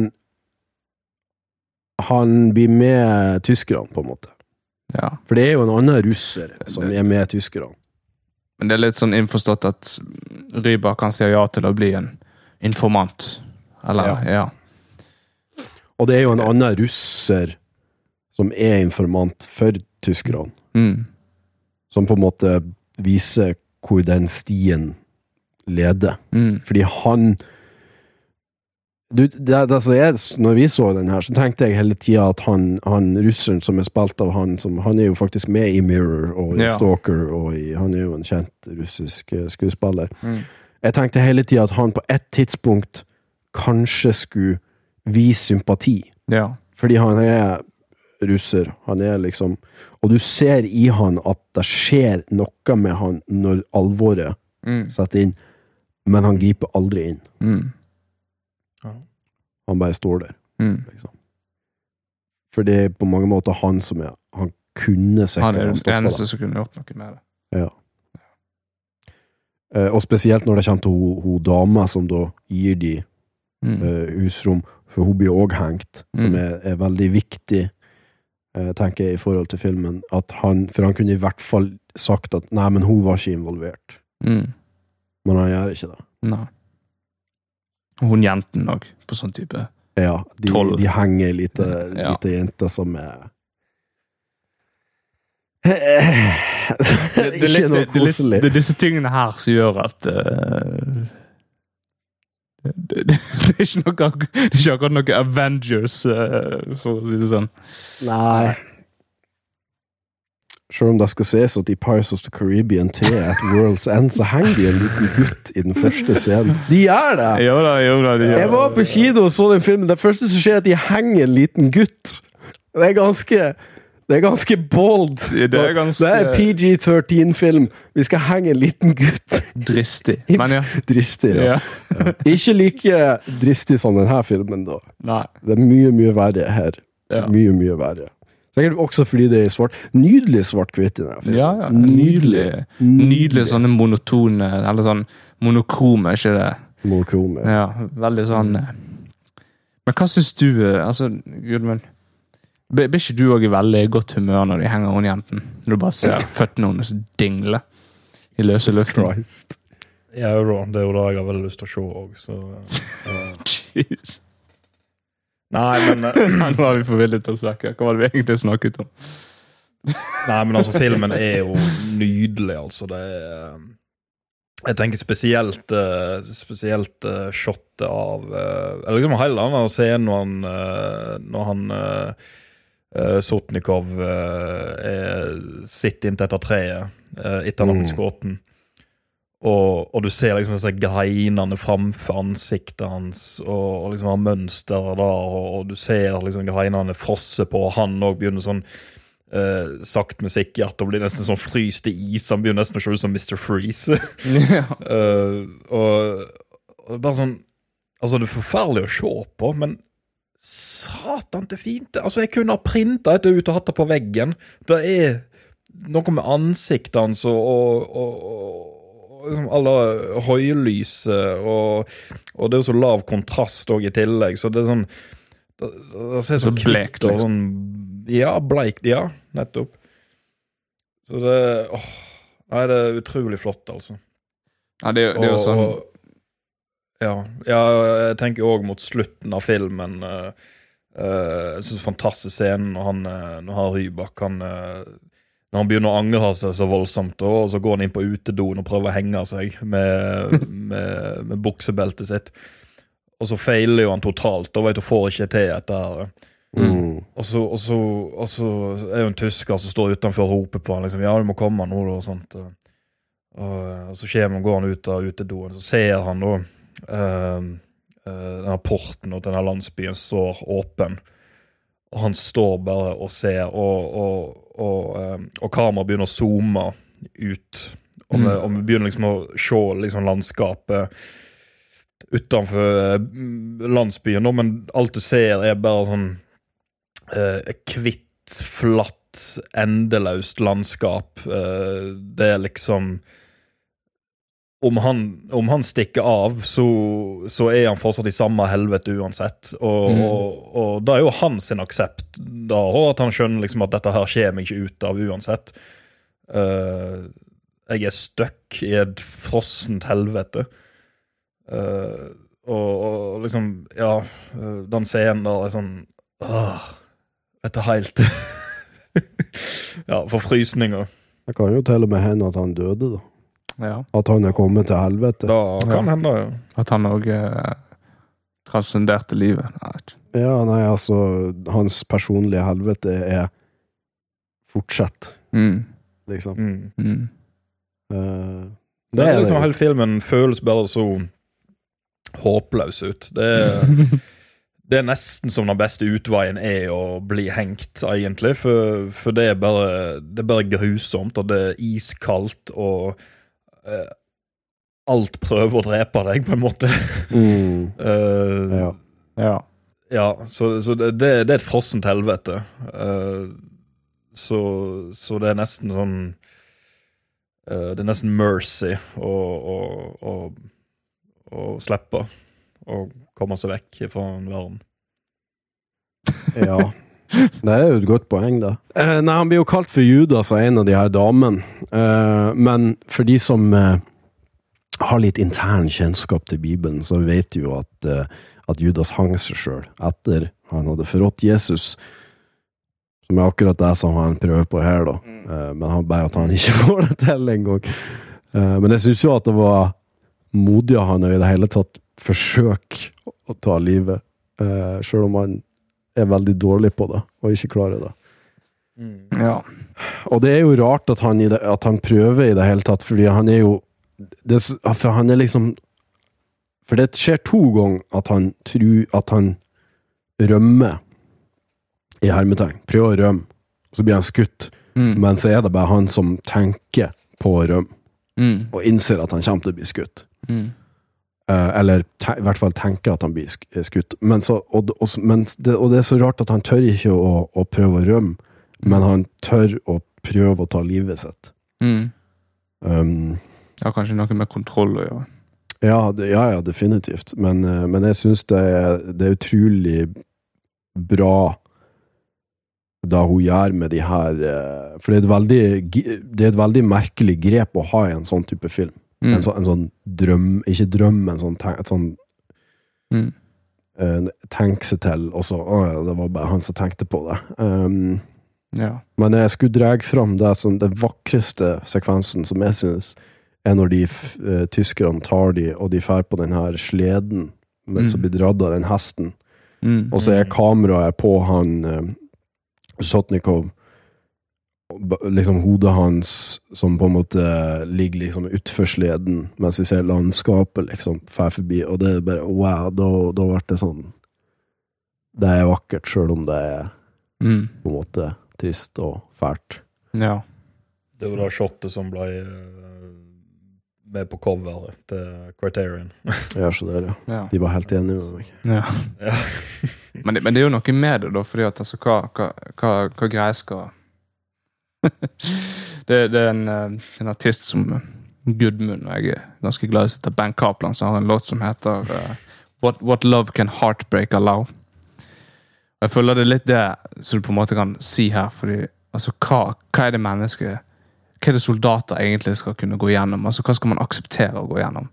han blir med tyskerne, på en måte. Ja. For det er jo en annen russer som er med tyskerne. Men det er litt sånn innforstått at Rybak kan si ja til å bli en informant. Eller, ja. ja. Og det er jo en annen russer som er informant for tyskerne. Mm. Som på en måte viser hvor den stien leder. Mm. Fordi han Du, det, det, altså jeg, når vi så den her, så tenkte jeg hele tiden at han, han russeren som er spilt av han, som, han er jo faktisk med i Mirror og i ja. Stalker, og i, han er jo en kjent russisk skuespiller. Mm. Jeg tenkte hele tiden at han på et tidspunkt kanskje skulle vise sympati. Ja. Fordi han er russer, han er liksom, og du ser i han at det skjer noe med han når alvoret mm. setter inn, men han griper aldri inn. Mm. Han bare står der. Mm. Liksom. For det er på mange måter han som er, han kunne sikkert han er den eneste som kunne gjort noe med det. Ja. Uh, og spesielt når det kommer til hun, hun dame som da gir de mm. uh, husrom, for hun blir også hengt, mm. som er, er veldig viktig, uh, tenker jeg, i forhold til filmen, at han, for han kunne i hvert fall sagt at, nei, men hun var ikke involvert. Mm. Men han gjør ikke det. Nei. Hun jenten også, på sånn type ja, de, de henger lite, ja. lite jenter som er det, det, ikke noe koselig. Det er disse tingene her som gjør at uh, det, det, det, det er ikke noe det er ikke akkurat noe Avengers uh, for å si det sånn. Nei. Selv om det skal ses at i Pirates of the Caribbean tre at World's End, så henger de en liten gutt i den første scenen. De gjør det! Jo da, jo da, de gjør. Jeg var på kino og så den filmen. Det første som skjer er at de henger en liten gutt. Det er ganske, det er ganske bold. Det er ganske... Det er P G thirteen film. Vi skal henge en liten gutt. Dristig. Men ja. Dristig, ja. ja. Ikke like dristig som denne filmen da. Nei. Det er mye, mye verre her. Ja. Mye, mye verre. Sikkert også fordi det er svart. Nydelig svart-hvitt i denne filmen. Ja, ja. Nydelig. Nydelig. Nydelig sånne monotone, eller sånn monokrome, ikke det? Monokrome. Ja, veldig sånn. Men hva synes du, altså, Gudmund, blir ikke du også i veldig godt humør når de henger hun jenten? Når du bare ser føttene hennes dingle i løse luften. Christ. Ja, det er jo da jeg har veldig lyst til å se også, så... Uh, Jeez. Nei, men Nå har vi forvillet oss vekk. Hva var det vi egentlig snakket om? Nei, men altså, filmen er jo nydelig, altså. Det er Jeg tenker spesielt uh, spesielt uh, shotet av uh, eller liksom hele annen scenen når han uh, når han uh, uh, Sotnikov uh, er, sitter inntil etter treet uh, etter han har blitt skåten og, og du ser liksom disse greinene framfor ansiktet hans og, og liksom har mønster da og, og du ser liksom greinene frosse på og han også begynner sånn Uh, sagt med sikkert og blir nesten sånn fryst i is han begynner nesten å se ut som mister Freeze Ja. uh, og, og bare sånn altså det er forferdelig å se på men satan det er fint altså jeg kunne ha printet et ut og hatt det på veggen det er noe med ansiktet hans og, og, og, og liksom alle høylyse og, og det er jo så lav kontrast også i tillegg så det er sånn det, det ser så, så blekt og liksom. sånn ja, bleik, ja, nettopp. Så det, åh, nei, det er utrolig flott, altså. Ja, det, det er jo sånn. Og, ja, ja, jeg tenker også mot slutten av filmen, uh, uh, jeg synes fantastisk scenen når han, uh, når han Rybak, han, uh, når han begynner å angre seg så voldsomt, og så går han inn på utedoen og prøver å henge seg med, med, med buksebeltet sitt. Og så feiler jo han totalt, og vet du, får ikke til etter her. Mm. Og, så, og, så, og så er jo en tysker som står utenfor og roper på han liksom, ja du må komme nå og sånt og, og, og så kommer han, går han ut av utedoen så ser han da uh, uh, denne porten og denne landsbyen står åpen og han står bare og ser og, og, og, uh, og kameraet begynner å zoome ut og vi, og vi begynner liksom å se liksom landskapet utenfor uh, landsbyen nå, men alt du ser er bare sånn Uh, kvitt, flatt, endeløst landskap. Uh, det er liksom om han, om han stikker av så, så er han fortsatt i samme helvete uansett og, mm. og, og da er jo hans sin aksept da, og at han skjønner liksom at dette her skjer meg ikke ut av uansett. Uh, jeg er støkk i et frossent helvete uh, og, og liksom ja, den scenen der er sånn åh Dette er helt ja, forfrysninger. Det kan jo til og med hende at han døde da. Ja. At han er kommet til helvete. Da kan ja. hende, ja. At han også eh, transcenderte livet. Nei. Ja, nei, altså, hans personlige helvete er fortsatt, mm. liksom. Mm. Mm. Uh, det, det er liksom hele filmen føles bare så håpløs ut. Det er Det er nesten som den beste utveien er å bli hengt, egentlig, for, for det, er bare, det er bare grusomt, og det er iskaldt, og eh, alt prøver å drepe deg, på en måte. Mm. uh, ja. Ja. Ja, så, så det, det, det er et frossent helvete. Uh, så, så det er nesten sånn, uh, det er nesten mercy å, å, å, å slippe, og komme seg vekk fra en verden. Ja, det er jo et godt poeng da. Eh, nei, han blir jo kalt for Judas av en av de her damen. Eh, men for de som eh, har litt intern kjennskap til Bibelen, så vet de jo at, eh, at Judas hang seg selv etter han hadde forrådt Jesus. Som er akkurat det som han prøver på her da. Eh, men han bare at han ikke får det til en gang. Eh, men jeg synes jo at det var modig av han i det hele tatt forsøk å ta livet, uh, selv om han er veldig dårlig på det, og ikke klarer det. Mm. Ja. Og det er jo rart at han, i det, at han prøver i det hele tatt, fordi han er jo, det, for han er liksom, for det skjer to ganger at han tror at han rømmer i hermetegn, prøver å rømme, og så blir han skutt, mm. men så er det bare han som tenker på å rømme, mm. og innser at han kommer til å bli skutt. Mm. Uh, eller te- i hvert fall tenker at han blir sk- skutt. Men, så, og, og, men det, og det er så rart at han tør ikke å, å prøve å rømme, men han tør å prøve å ta livet sitt. Mm. Um, ja, kanskje noe med kontroll å gjøre. Ja, det, ja, ja, definitivt. Men, uh, men jeg synes det er, det er utrolig bra da hun gjør med de her uh, for det er, et veldig, det er et veldig merkelig grep å ha i en sånn type film. Mm. En, så, en sånn drøm, ikke drøm, men sånn, et sånn mm. uh, tenke seg til, og så, å ja, det var bare han som tenkte på det. Um, Ja. men jeg skulle dra fram det som det vakreste sekvensen som jeg synes er når de uh, tyskerne tar de, og de fer på den her sleden, men så Mm. blir dratt av den hesten. Mm. Og så er kameraet på han uh, Sotnikov, b- liksom hodet hans som på en måte ligger liksom utfor sleden, mens vi ser landskapet liksom fer forbi, og det er bare, wow, da, da ble det sånn, det er vakkert, selv om det er Mm. på en måte trist og fælt. Ja. Det var da shotet som ble eh, med på coveret til Criterion. Ja, så det er det. Ja. De var helt enige med meg. Ja. Ja. Men, det, men det er jo noe med det, da, fordi at altså, hva, hva, hva, hva greier skal det, det er en, eh, en artist som eh, Gudmund, og jeg er ganske glad i å sitte Ben Kaplan, som har en låt som heter eh, What, What Love Can Heartbreak Allow. Og jeg føler det er litt det som du på en måte kan si her, fordi altså, hva, hva er det mennesket, hva er det soldater egentlig skal kunne gå gjennom? Altså, hva skal man akseptere å gå gjennom?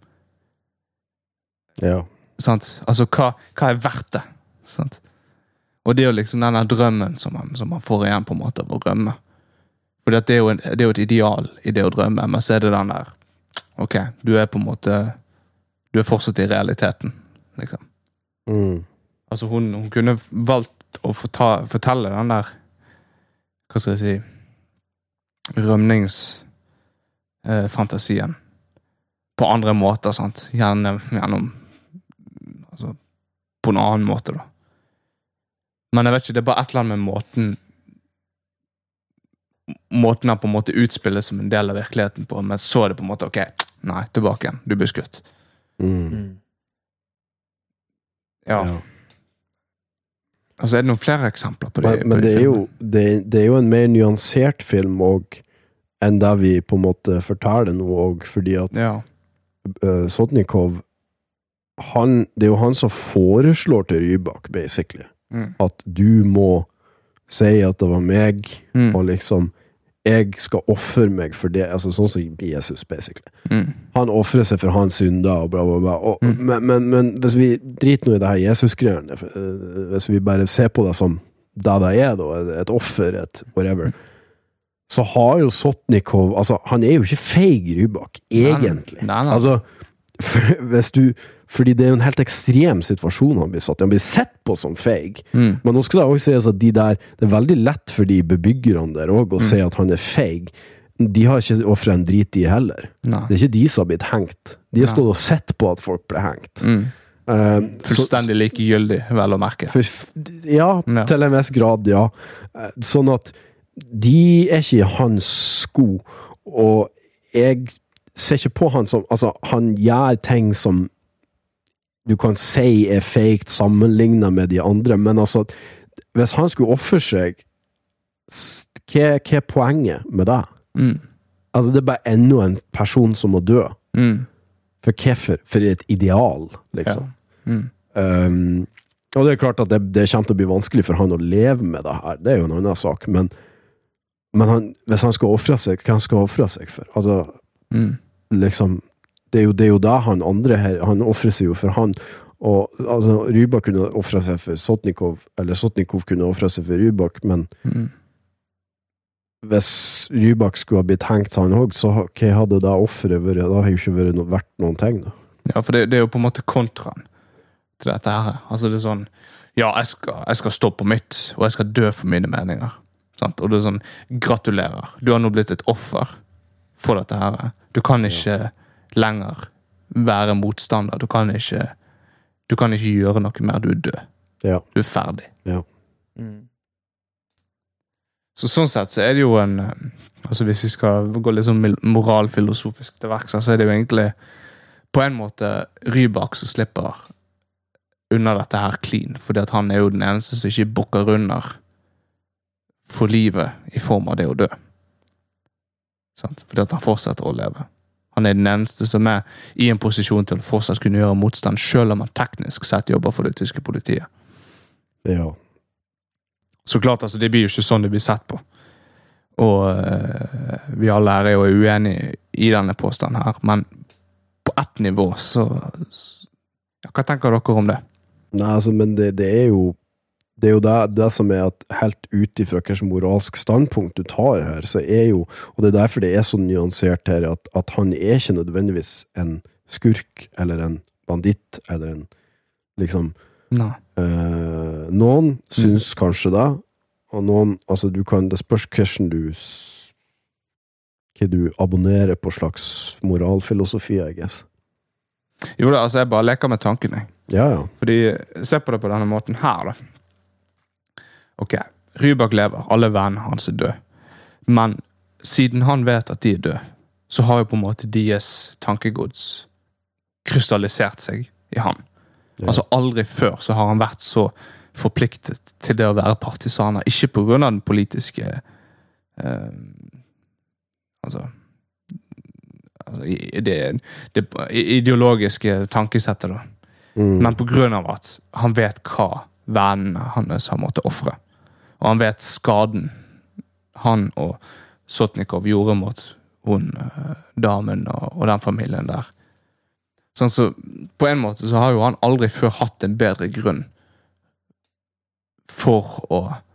Ja. Sant? Altså, hva, hva er verdt det? Sant? Og det er jo liksom denne drømmen som man, som man får igjen på en måte av å drømme. Fordi at det er, jo en, det er jo et ideal i det å drømme, men så er det den der, ok, du er på en måte, du er fortsatt i realiteten, liksom. Mm. Altså, hun, hun kunne valgt å forta, fortelle den der, hva skal jeg si, rømningsfantasien på andre måter, sant? Gjennom, gjennom altså, på en annen måte, da. Men jeg vet ikke, det er bare et eller annet med måten måten han på en måte utspiller som en del av virkeligheten på, men så er det på en måte, ok, nei, tilbake igjen, du blir skutt. Mm. Mm. Ja. Ja. Altså, er det noen flere eksempler på det? Men, på men de det er jo filmene? det, det er jo en mer nyansert film og, enn det vi på en måte forteller nå, og fordi at Ja. uh, Sotnikov, han, det er jo han som foreslår til Rybak, basically, Mm. at du må si at det var meg, Mm. og liksom, jeg skal ofre meg for det, altså sånn som Jesus, basically. Mm. Han offrer seg for hans synder, og bla, bla, bla. Og, Mm. men, men, men hvis vi driter nå i det her Jesus-greiene, eh, hvis vi bare ser på det som det det er, da, et offer, et whatever, så har jo Sotnikov, altså, han er jo ikke feig Rybak, egentlig. Nei, nei. Altså, for, hvis du, fordi det er jo en helt ekstrem situasjon han blir satt i. Han blir sett på som feig. Mm. Men nå skal det også sies at de der, det er veldig lett for de bebyggerne der også å Mm. si at han er feig. De har ikke offret en drit i heller. Nei. Det er ikke de som har blitt hengt. De har Nei. stått og sett på at folk ble hengt. Mm. Eh, så- Fullstendig likegyldig, vel å merke. for, ja, Ja. til en viss grad, ja. Eh, Sånn at de er ikke i hans sko, og jeg ser ikke på han som, altså, han gjør ting som du kan si er feikt sammenlignet med de andre, men altså, hvis han skulle ofre seg, s- hva, hva er poenget med det? Mm. Altså, det er bare enda en person som må dø. Mm. For hvorfor? For et ideal, liksom. Ja. Mm. Um, og det er klart at det, det kommer til å bli vanskelig for han å leve med det her. Det er jo en annen sak, men, men han, hvis han skal offre seg, hva han skal offre seg for? Altså, Mm. liksom, det er jo det, er jo det han andre her, han offrer seg jo for han, og altså, Rybak kunne offre seg for Sotnikov, eller Sotnikov kunne offre seg for Rybak, men Mm. hvis Rybak skulle ha blitt hengt han også, så ha- hva hadde det offeret vært? Det har jo ikke vært no, vært noen ting, da. Ja, for det, det er jo på en måte kontraen til dette her. Altså det er sånn, ja, jeg skal, jeg skal stå på mitt, og jeg skal dø for mine meninger. Sant? Og det er sånn, gratulerer. Du har nå blitt et offer for dette her. Du kan ikke lenger være motstander. Du kan ikke, du kan ikke gjøre noe mer. Du er død. Ja. Du er ferdig. Mm. Så sånn sett så er det jo en, eh, altså hvis vi skal gå litt sånn mil- moralfilosofisk til verks, så er det jo egentlig på en måte Rybak som slipper unna dette her clean, fordi at han er jo den eneste som ikke bukker under for livet i form av det å dø. Sant? Fordi at han fortsetter å leve. Han er den eneste som er i en posisjon til å fortsatt kunne gjøre motstand, selv om han teknisk sett jobber for det tyske politiet. Ja. Så klart, altså, det blir jo ikke sånn det blir sett på. Og øh, vi alle her er jo uenige i denne påstanden her, men på ett nivå så... Ja, hva tenker dere om det? Nei, altså, men det, det er jo det er jo det, det som er at helt ut ifra hvilket moralsk standpunkt du tar her, så er jo, og det er derfor det er så nyansert her, at, at han er ikke nødvendigvis en skurk, eller en banditt, eller en, liksom, Nei. eh, noen syns kanskje det, og noen, altså du kan, det spørs hvordan du hva du abonnerer på slags moralfilosofi, I guess. Jo da, altså jeg bare leker med tanken, jeg. Ja, ja. Fordi, se på det på denne måten her da. Ok, Rybak lever, alle vennene hans er døde. Men siden han vet at de er døde, så har jo på en måte deres tankegods krystallisert seg I han. Ja. Altså aldri før så har han vært så forpliktet til det å være partisaner, ikke på grunn av den politiske eh, altså, altså det, det ideologiske tankesettet da. Mm. Men på grunn av at han vet hva vennene hans har måttet offre. Og han vet skaden han og Sotnikov gjorde mot hun, damen og, og den familien der. Sånn så, på en måte så har jo han aldri før hatt en bedre grunn for å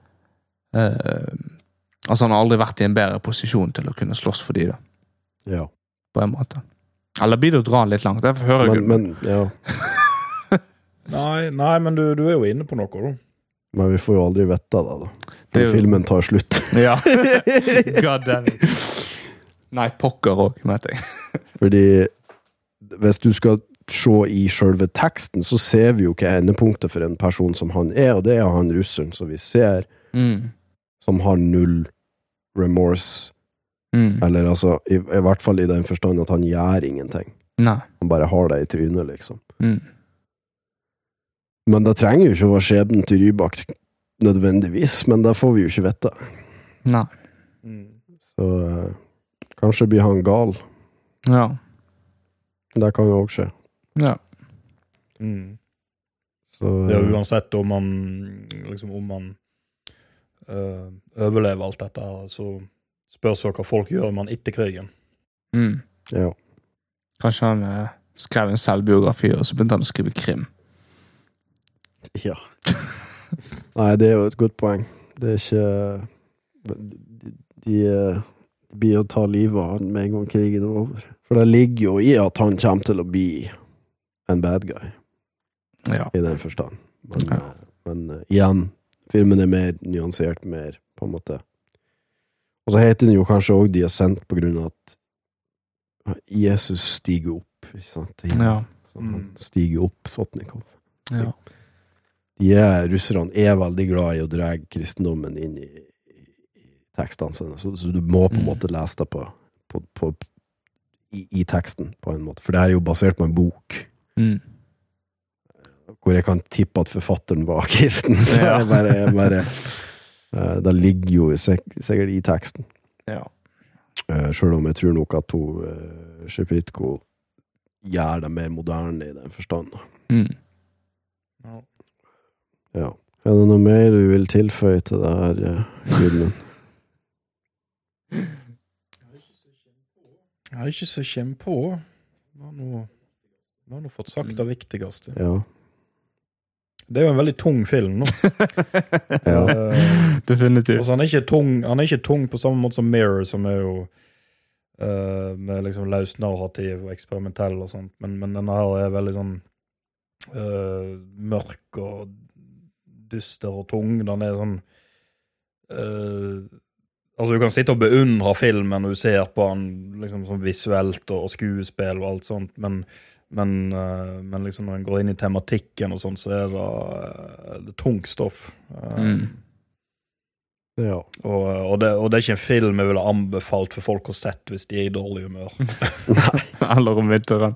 eh, altså han har aldri vært I en bedre posisjon til å kunne slåss for de da. Ja. På en måte. Eller blir det å dra han litt langt? Derfor hører jeg men, men, ja. Nei, nei, men du, du er jo inne på noe, da. Men vi får jo aldri vette det, da. Det jo... filmen tar slutt. Ja. God damn it. Nei, pokker også, vet jeg. Fordi, hvis du skal se I selve teksten, så ser vi jo ikke endepunktet for en person som han er, og det er han russeren, som vi ser, mm. som har null remorse. Mm. Eller altså, i, I hvert fall I den forstand at han gjør ingenting. Nei. Han bare har det I trynet, liksom. Mm. Men det trenger jo ikke å være skjebnen til Rybak nødvendigvis, men det får vi jo ikke vite. Nei. Mm. Så uh, kanskje blir han gal. Ja. Det kan jo også skje. Ja. Mm. Så, uh, ja, uansett om man liksom om man uh, overlever alt dette, så spørs hva folk gjør man etter krigen. Mm. Ja. Kanskje han uh, skrev en selvbiografi, og så begynte han å skrive krim. Ja. Nei, det er jo et godt poeng. Det er ikke de, de, de blir å ta livet av han med en gang krigen er over. For det ligger jo I at han kommer til å bli en bad guy. Ja. I den forstand. Men, ja. men uh, igjen, filmen er mer nyansert, mer på en måte. Og så heter den jo kanskje også De er sendt på grunn av at Jesus stiger opp, ikke sant? Ja. Så han stiger opp Sotnikov. Ja. De er, russerne er veldig glad I å dra kristendommen inn I, I, I tekstene sine, så, så du må på en måte lese det på, på, på, i, I teksten på en måte, for det er jo basert på en bok mm. hvor jeg kan tippe at forfatteren var kristen, så ja. jeg bare, jeg bare uh, det ligger jo sikkert I teksten. Ja. Uh, selv om jeg tror nok at hun uh, Shepitko gjør det mer moderne I den forstand. Mm. Ja. Ja. Er det noe mer du vil tilføye til det her, Gudmund? Jeg har ikke så kjem på. Vi har nå, vi har nå fått sagt det viktigste. Ja. Det er jo en veldig tung film nå. Ja, uh, definitivt. Altså, han, er ikke tung, han er ikke tung på samme måte som Mirror, som er jo uh, med liksom løst narrativ og eksperimentell og sånt, men, men denne her er veldig sånn uh, mørk og dyster og tung. Den er sånn uh, altså du kan sitte og beundre filmen når du ser på den liksom sånn visuelt og, og skuespill og alt sånt, men, men, uh, men liksom når den går inn I tematikken og sånt, så er det, uh, det tungt stoff. Uh, mm. Ja. Og, og, det, og det er ikke en film jeg ville anbefalt for folk å sett hvis de er I dårlig humør. Nei, eller om vinteren.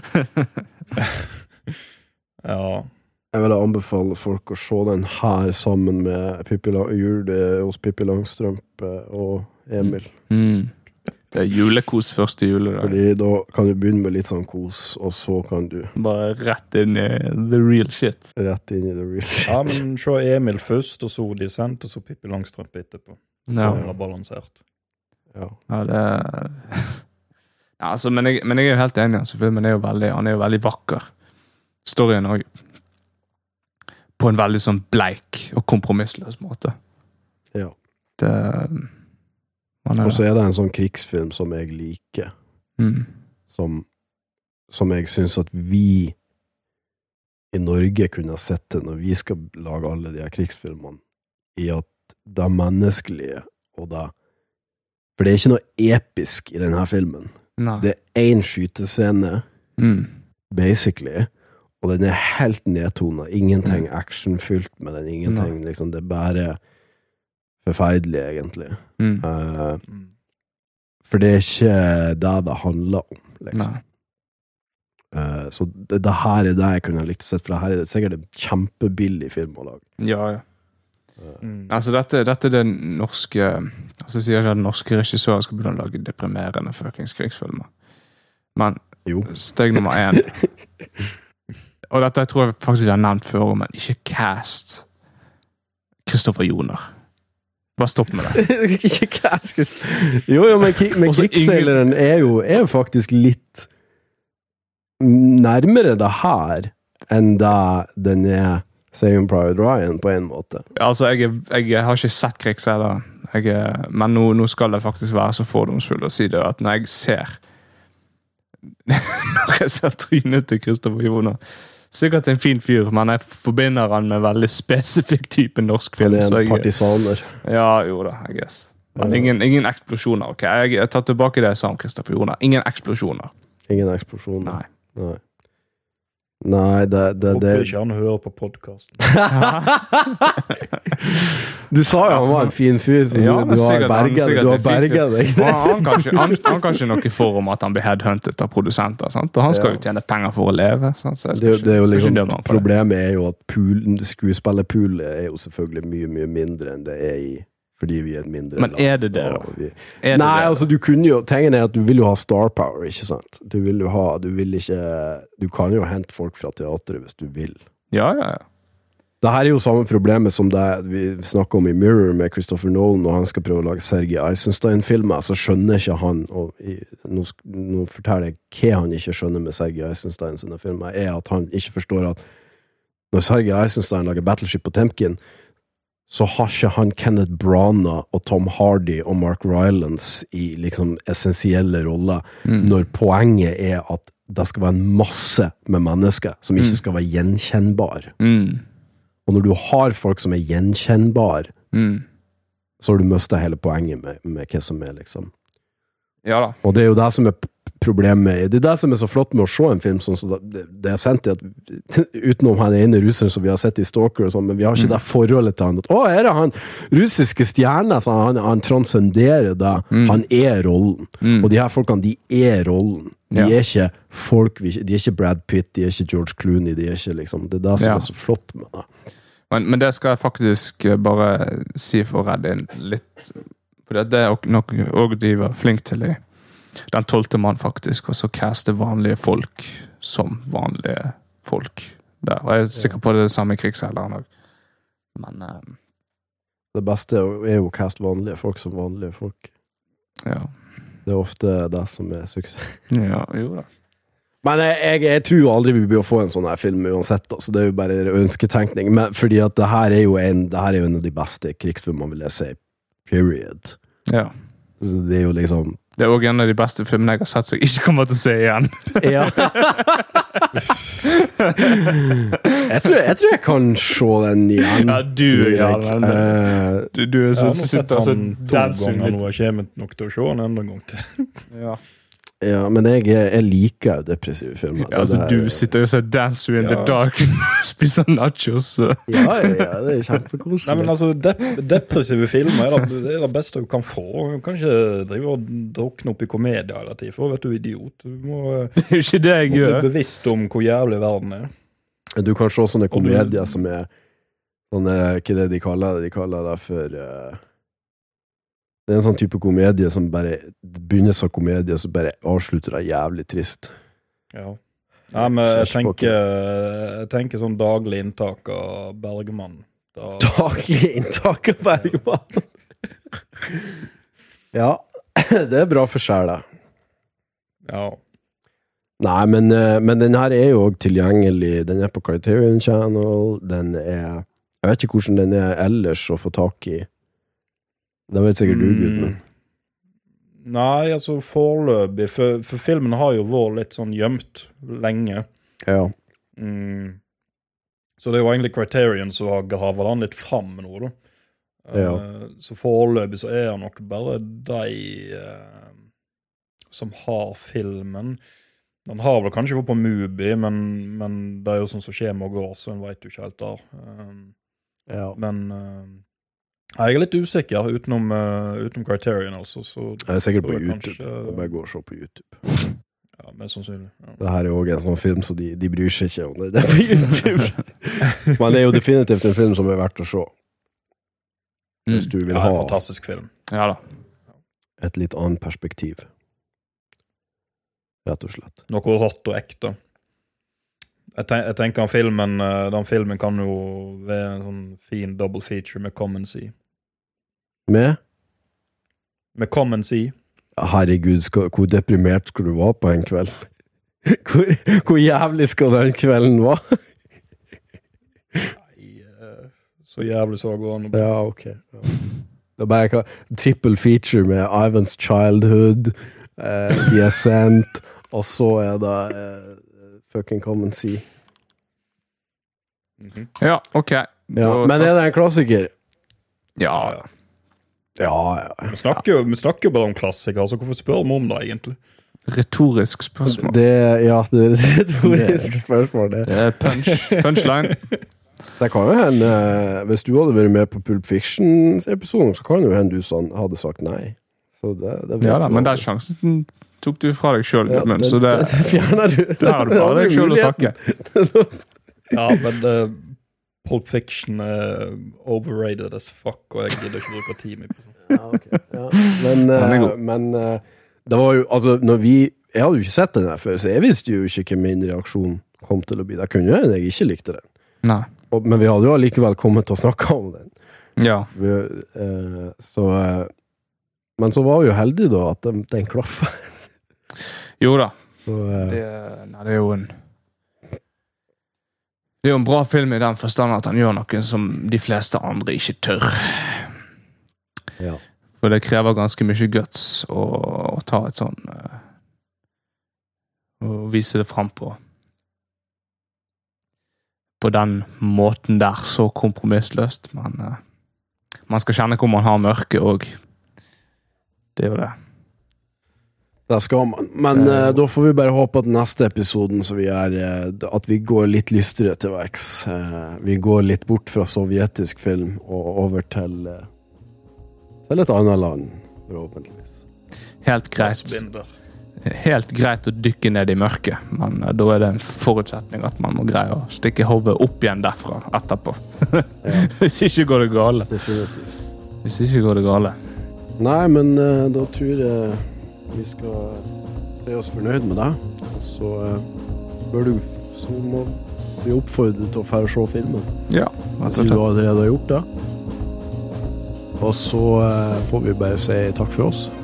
Ja. Jeg vil anbefale folk å se den her sammen med Pippi Lang- jul hos Pippi Langstrømpe og Emil. Mm. Det er julekos første juledag. Fordi da kan du begynne med litt sånn kos, og så kan du bare rett inn I the real shit. Rett inn I the real shit. Ja, men se Emil først, og så De sendt, og så Pippi Langstrømpe etterpå. Ja. Det er balansert. Ja. Ja, det er... Ja, altså, men jeg, men jeg er jo helt enig, altså, filmen er jo veldig, han er jo veldig vakker. Storyen også. på en veldig sånn bleik og kompromissløs måte. Ja. Det, og så er det en sånn krigsfilm som jeg liker, mm. som, som jeg synes at vi i Norge kunne ha sett det når vi skal lage alle de her krigsfilmene, i at det er menneskelige, og det for det er ikke noe episk i denne filmen. Nei. Det er en skytescene, mm. basically, og den er helt nedtonet. Ingenting actionfylt med den, ingenting, Nei. liksom, det er bare forferdelig, egentlig. Mm. Uh, for det er ikke det det handler om, liksom. Uh, så det, det her er det jeg kunne ha likt å sett, for det her er sikkert en kjempebillig film å lage. Ja, ja. Mm. Altså dette, dette er det norske altså sier jeg ikke at norske regissører skal begynne å lage deprimerende fuckings krigsfilmer, men jo. Steg nummer én og dette jeg tror jeg faktisk vi har nevnt før, men ikke cast Kristoffer Joner, bare stopp med det. Ikke cast jo, jo, men, men krigsseileren er jo, er jo faktisk litt nærmere det her enn da den er Saving Private Ryan på en måte. Altså, jeg, jeg, jeg har ikke sett krigsseileren, men nå, nå skal det faktisk være så fordomsfull å si det, at når jeg ser når jeg ser trynet til Kristoffer Joner, sikkert en fin fyr, men jeg forbinder han med en veldig spesifikk type norsk film. Han er en partisaner. Ja, jo da, I guess. Men ingen, ingen eksplosjoner, ok? Jeg, jeg tar tilbake det jeg sa om Kristoffer Joner. Ingen eksplosjoner. Ingen eksplosjoner. Nei. Nei. Nei, det... det, det... Håper ikke han hører på podcasten. Du sa jo han var en fin fyr, så ja, du, du har berget du har berget deg. han, han, kan ikke, han, han kan ikke noe for om at han blir headhuntet av produsenter, sant? Og han skal ja. jo tjene penger for å leve. Sant? Så det, ikke, det er jo liksom, er problemet er jo at pool, skuespillerpoolet er jo selvfølgelig mye, mye mindre enn det er i fordi vi er et mindre men er det det da? Vi, er nei, det altså du kunne jo, tingen er at du vil jo ha star power, ikke sant? Du vil jo ha, du vil ikke, du kan jo hente folk fra teateret hvis du vil. Ja, ja, ja. Det her er jo samme problemet som det vi snakker om i Mirror med Christopher Nolan, når han skal prøve å lage Sergei Eisenstein-filmer, så skjønner ikke han, og i, nå, nå forteller jeg hva han ikke skjønner med Sergei Eisenstein sine filmer, er at han ikke forstår at når Sergei Eisenstein lager Battleship Potemkin, så har ikke han Kenneth Branagh og Tom Hardy og Mark Rylance i liksom essensielle roller, mm. når poenget er at det skal være en masse med mennesker som ikke skal være gjenkjennbare. Mm. Og når du har folk som er gjenkjennbare, mm. så har du mistet hele poenget med, med hva som er liksom. Ja da. Og det er jo det som er problemet. Det er det som er så flott med å se en film sånn som det, det er sendt til at utenom han ene russeren som vi har sett i Stalker og sånn, men vi har ikke mm. det forholdet til han at, å, er det han russiske stjerner, så han, han transcenderer det. Mm. Han er rollen. Mm. Og de her folkene, de er rollen. De ja. er ikke folk, de er ikke Brad Pitt, de er ikke George Clooney, de er ikke liksom, det er det som ja. er så flott med det. Men, men det skal jeg faktisk bare si for å redde inn litt, for det er noe også de var flink til i den tolvte mann faktisk, og så caste vanlige folk som vanlige folk der. Og jeg er sikker på det samme i krigsseileren også. Men um, det beste er jo å caste vanlige folk som vanlige folk. Ja. Det er ofte det som er suksess. Ja, jo da. Men jeg, jeg, jeg tror jo aldri vi blir å få en sånn her film uansett, altså. Det er jo bare ønsketenkning. Men fordi at det her er jo en, det her er jo en av de beste krigsfilmene vil jeg si. Period. Ja. Så det er jo liksom det er også en av de beste filmene jeg har sett, så jeg ikke kommer til å se igjen. Ja. jeg, tror, jeg tror jeg kan se den igjen. Ja, du, ja, men, uh, du, du er så ja, sitter og sett to ganger nå, jeg kommer nok til å se den enda gang til. Ja. Ja, men jeg, jeg liker jo depressive filmer. Ja, altså, du sitter og ser Dance in ja. the Dark spiser nachos. Ja, ja, det er kjempekoselig. Nei, men altså, dep depressive filmer er det, det er det beste du kan få. Du kan ikke drive og drukne opp i komedie hele tiden, for vet du, idiot. Du må, det er ikke det jeg må gjør. bli bevisst om hvor jævlig verden er. Du kan se sånne komedier som er sånne, hva er det de kaller det? De kaller det for... Uh, Det er en sånn type komedie som bare begynner som komedie, så bare avslutter det jævlig trist. Ja. Nei, men jeg tenker, jeg tenker sånn daglig inntak av Bergman. Da... Daglig inntak av Bergman? Ja, det er bra for sjela. Ja. Nei, men, eh, men den her er jo også tilgjengelig. Den er på Criterion Channel. Den er... Jeg vet ikke hvordan den er ellers å få tak i. Det vet sikkert du, Gud, men... Nei, altså foreløpig, for, for filmen har jo vært litt sånn gjemt lenge. Ja. Mm. Så det er jo egentlig Criterion som har gravet den litt fram nå, da. Ja. Uh, så foreløpig så er det nok bare de uh, som har filmen. Den har vel kanskje vært på Mubi, men, men det er jo sånn som skjer med å gå, så en vet jo ikke helt der. Um, Ja. Men uh, jeg er litt usikker utenom, uh, utenom Criterion, altså. Så Jeg er sikkert på tror jeg YouTube. kanskje- Jeg bare går og ser på YouTube. Ja, mest sannsynlig. Ja. Det her er jo også en sånn film, så de, de bryr seg ikke om det. Det er på YouTube. Men det er jo definitivt en film som er verdt å se. Hvis du vil Ja, ha en fantastisk film. Ja da. et litt annet perspektiv. Rett og slett. Noe rått og ekte. Jeg, ten jeg tenker at filmen, uh, den filmen kan jo være en sånn fin double feature med Come and See. Med? Med Come and See. Herregud, skal, hvor deprimert skal du være på en kveld? Hvor, hvor jævlig skal den kvelden være? Nei, uh, så jævlig så går han. Ja, ok. Ja. Det er bare ikke triple feature med Ivan's Childhood, uh, The Ascent, og så er det uh, fucking Come and See. Mhm. Ja, ok. Ja, Da men tar- er det en klassiker? Ja, Ja. Ja, ja. Vi snakker jo vi snakker jo bare om klassikere, så hvorfor spør vi om det egentlig? retorisk spørsmål. Det, ja, det er et retorisk spørsmål, det. Det er punch, punchline. Det kan jo hende, eh, hvis du hadde vært med på Pulp Fiction-episoden, så kan jo hende du sånn, hadde sagt nei. Så det, det vet Ja da, du men aldri. den sjansen tok du fra deg selv, Ja, men det, så det, det, det fjerner du. der har du bare deg selv å takke. Ja, men uh, Pulp Fiction er overrated as fuck, og jeg gidder ikke bruke tid med på sånt. Ja, ok. Ja. Men, Den er eh, god. men eh, det var jo, altså, når vi, jeg hadde jo ikke sett den her før, så jeg visste jo ikke hva min reaksjon kom til å bli. Det kunne jo hende jeg ikke likte den. Nei. Og, men vi hadde jo allikevel kommet til å snakke om den. Ja. Vi, eh, så, eh, men så var vi jo heldige da, at den, den klaffa. Jo da. Så, eh, Det, nei, det er jo en Det er jo en bra film i den forstand at han gjør noe som de fleste andre ikke tør. ja. For det krever ganske mye guts å, å ta et sånn uh, og vise det fram på på den måten der, så kompromissløst. Men uh, man skal kjenne hvor man har mørke, og det er jo det. Det skal man. Men eh, da får vi bare håpe at neste episoden så vi er, eh, at vi går litt lystere til verks. Eh, vi går litt bort fra sovjetisk film og over til, eh, til et annet land, forhåpentligvis. Helt greit. Fassbinder. Helt greit å dykke ned i mørket, men uh, da er det en forutsetning at man må greie å stikke hodet opp igjen derfra etterpå. Ja, Hvis ikke går det gale. definitivt. Hvis ikke går det gale. Nei, men eh, da tror jeg vi skal se oss fornøyd med det. Og så eh, bør du så må vi oppfordre til å fære se filmen. Ja. Hvis du allerede har gjort det. Og så eh, får vi bare si takk for oss.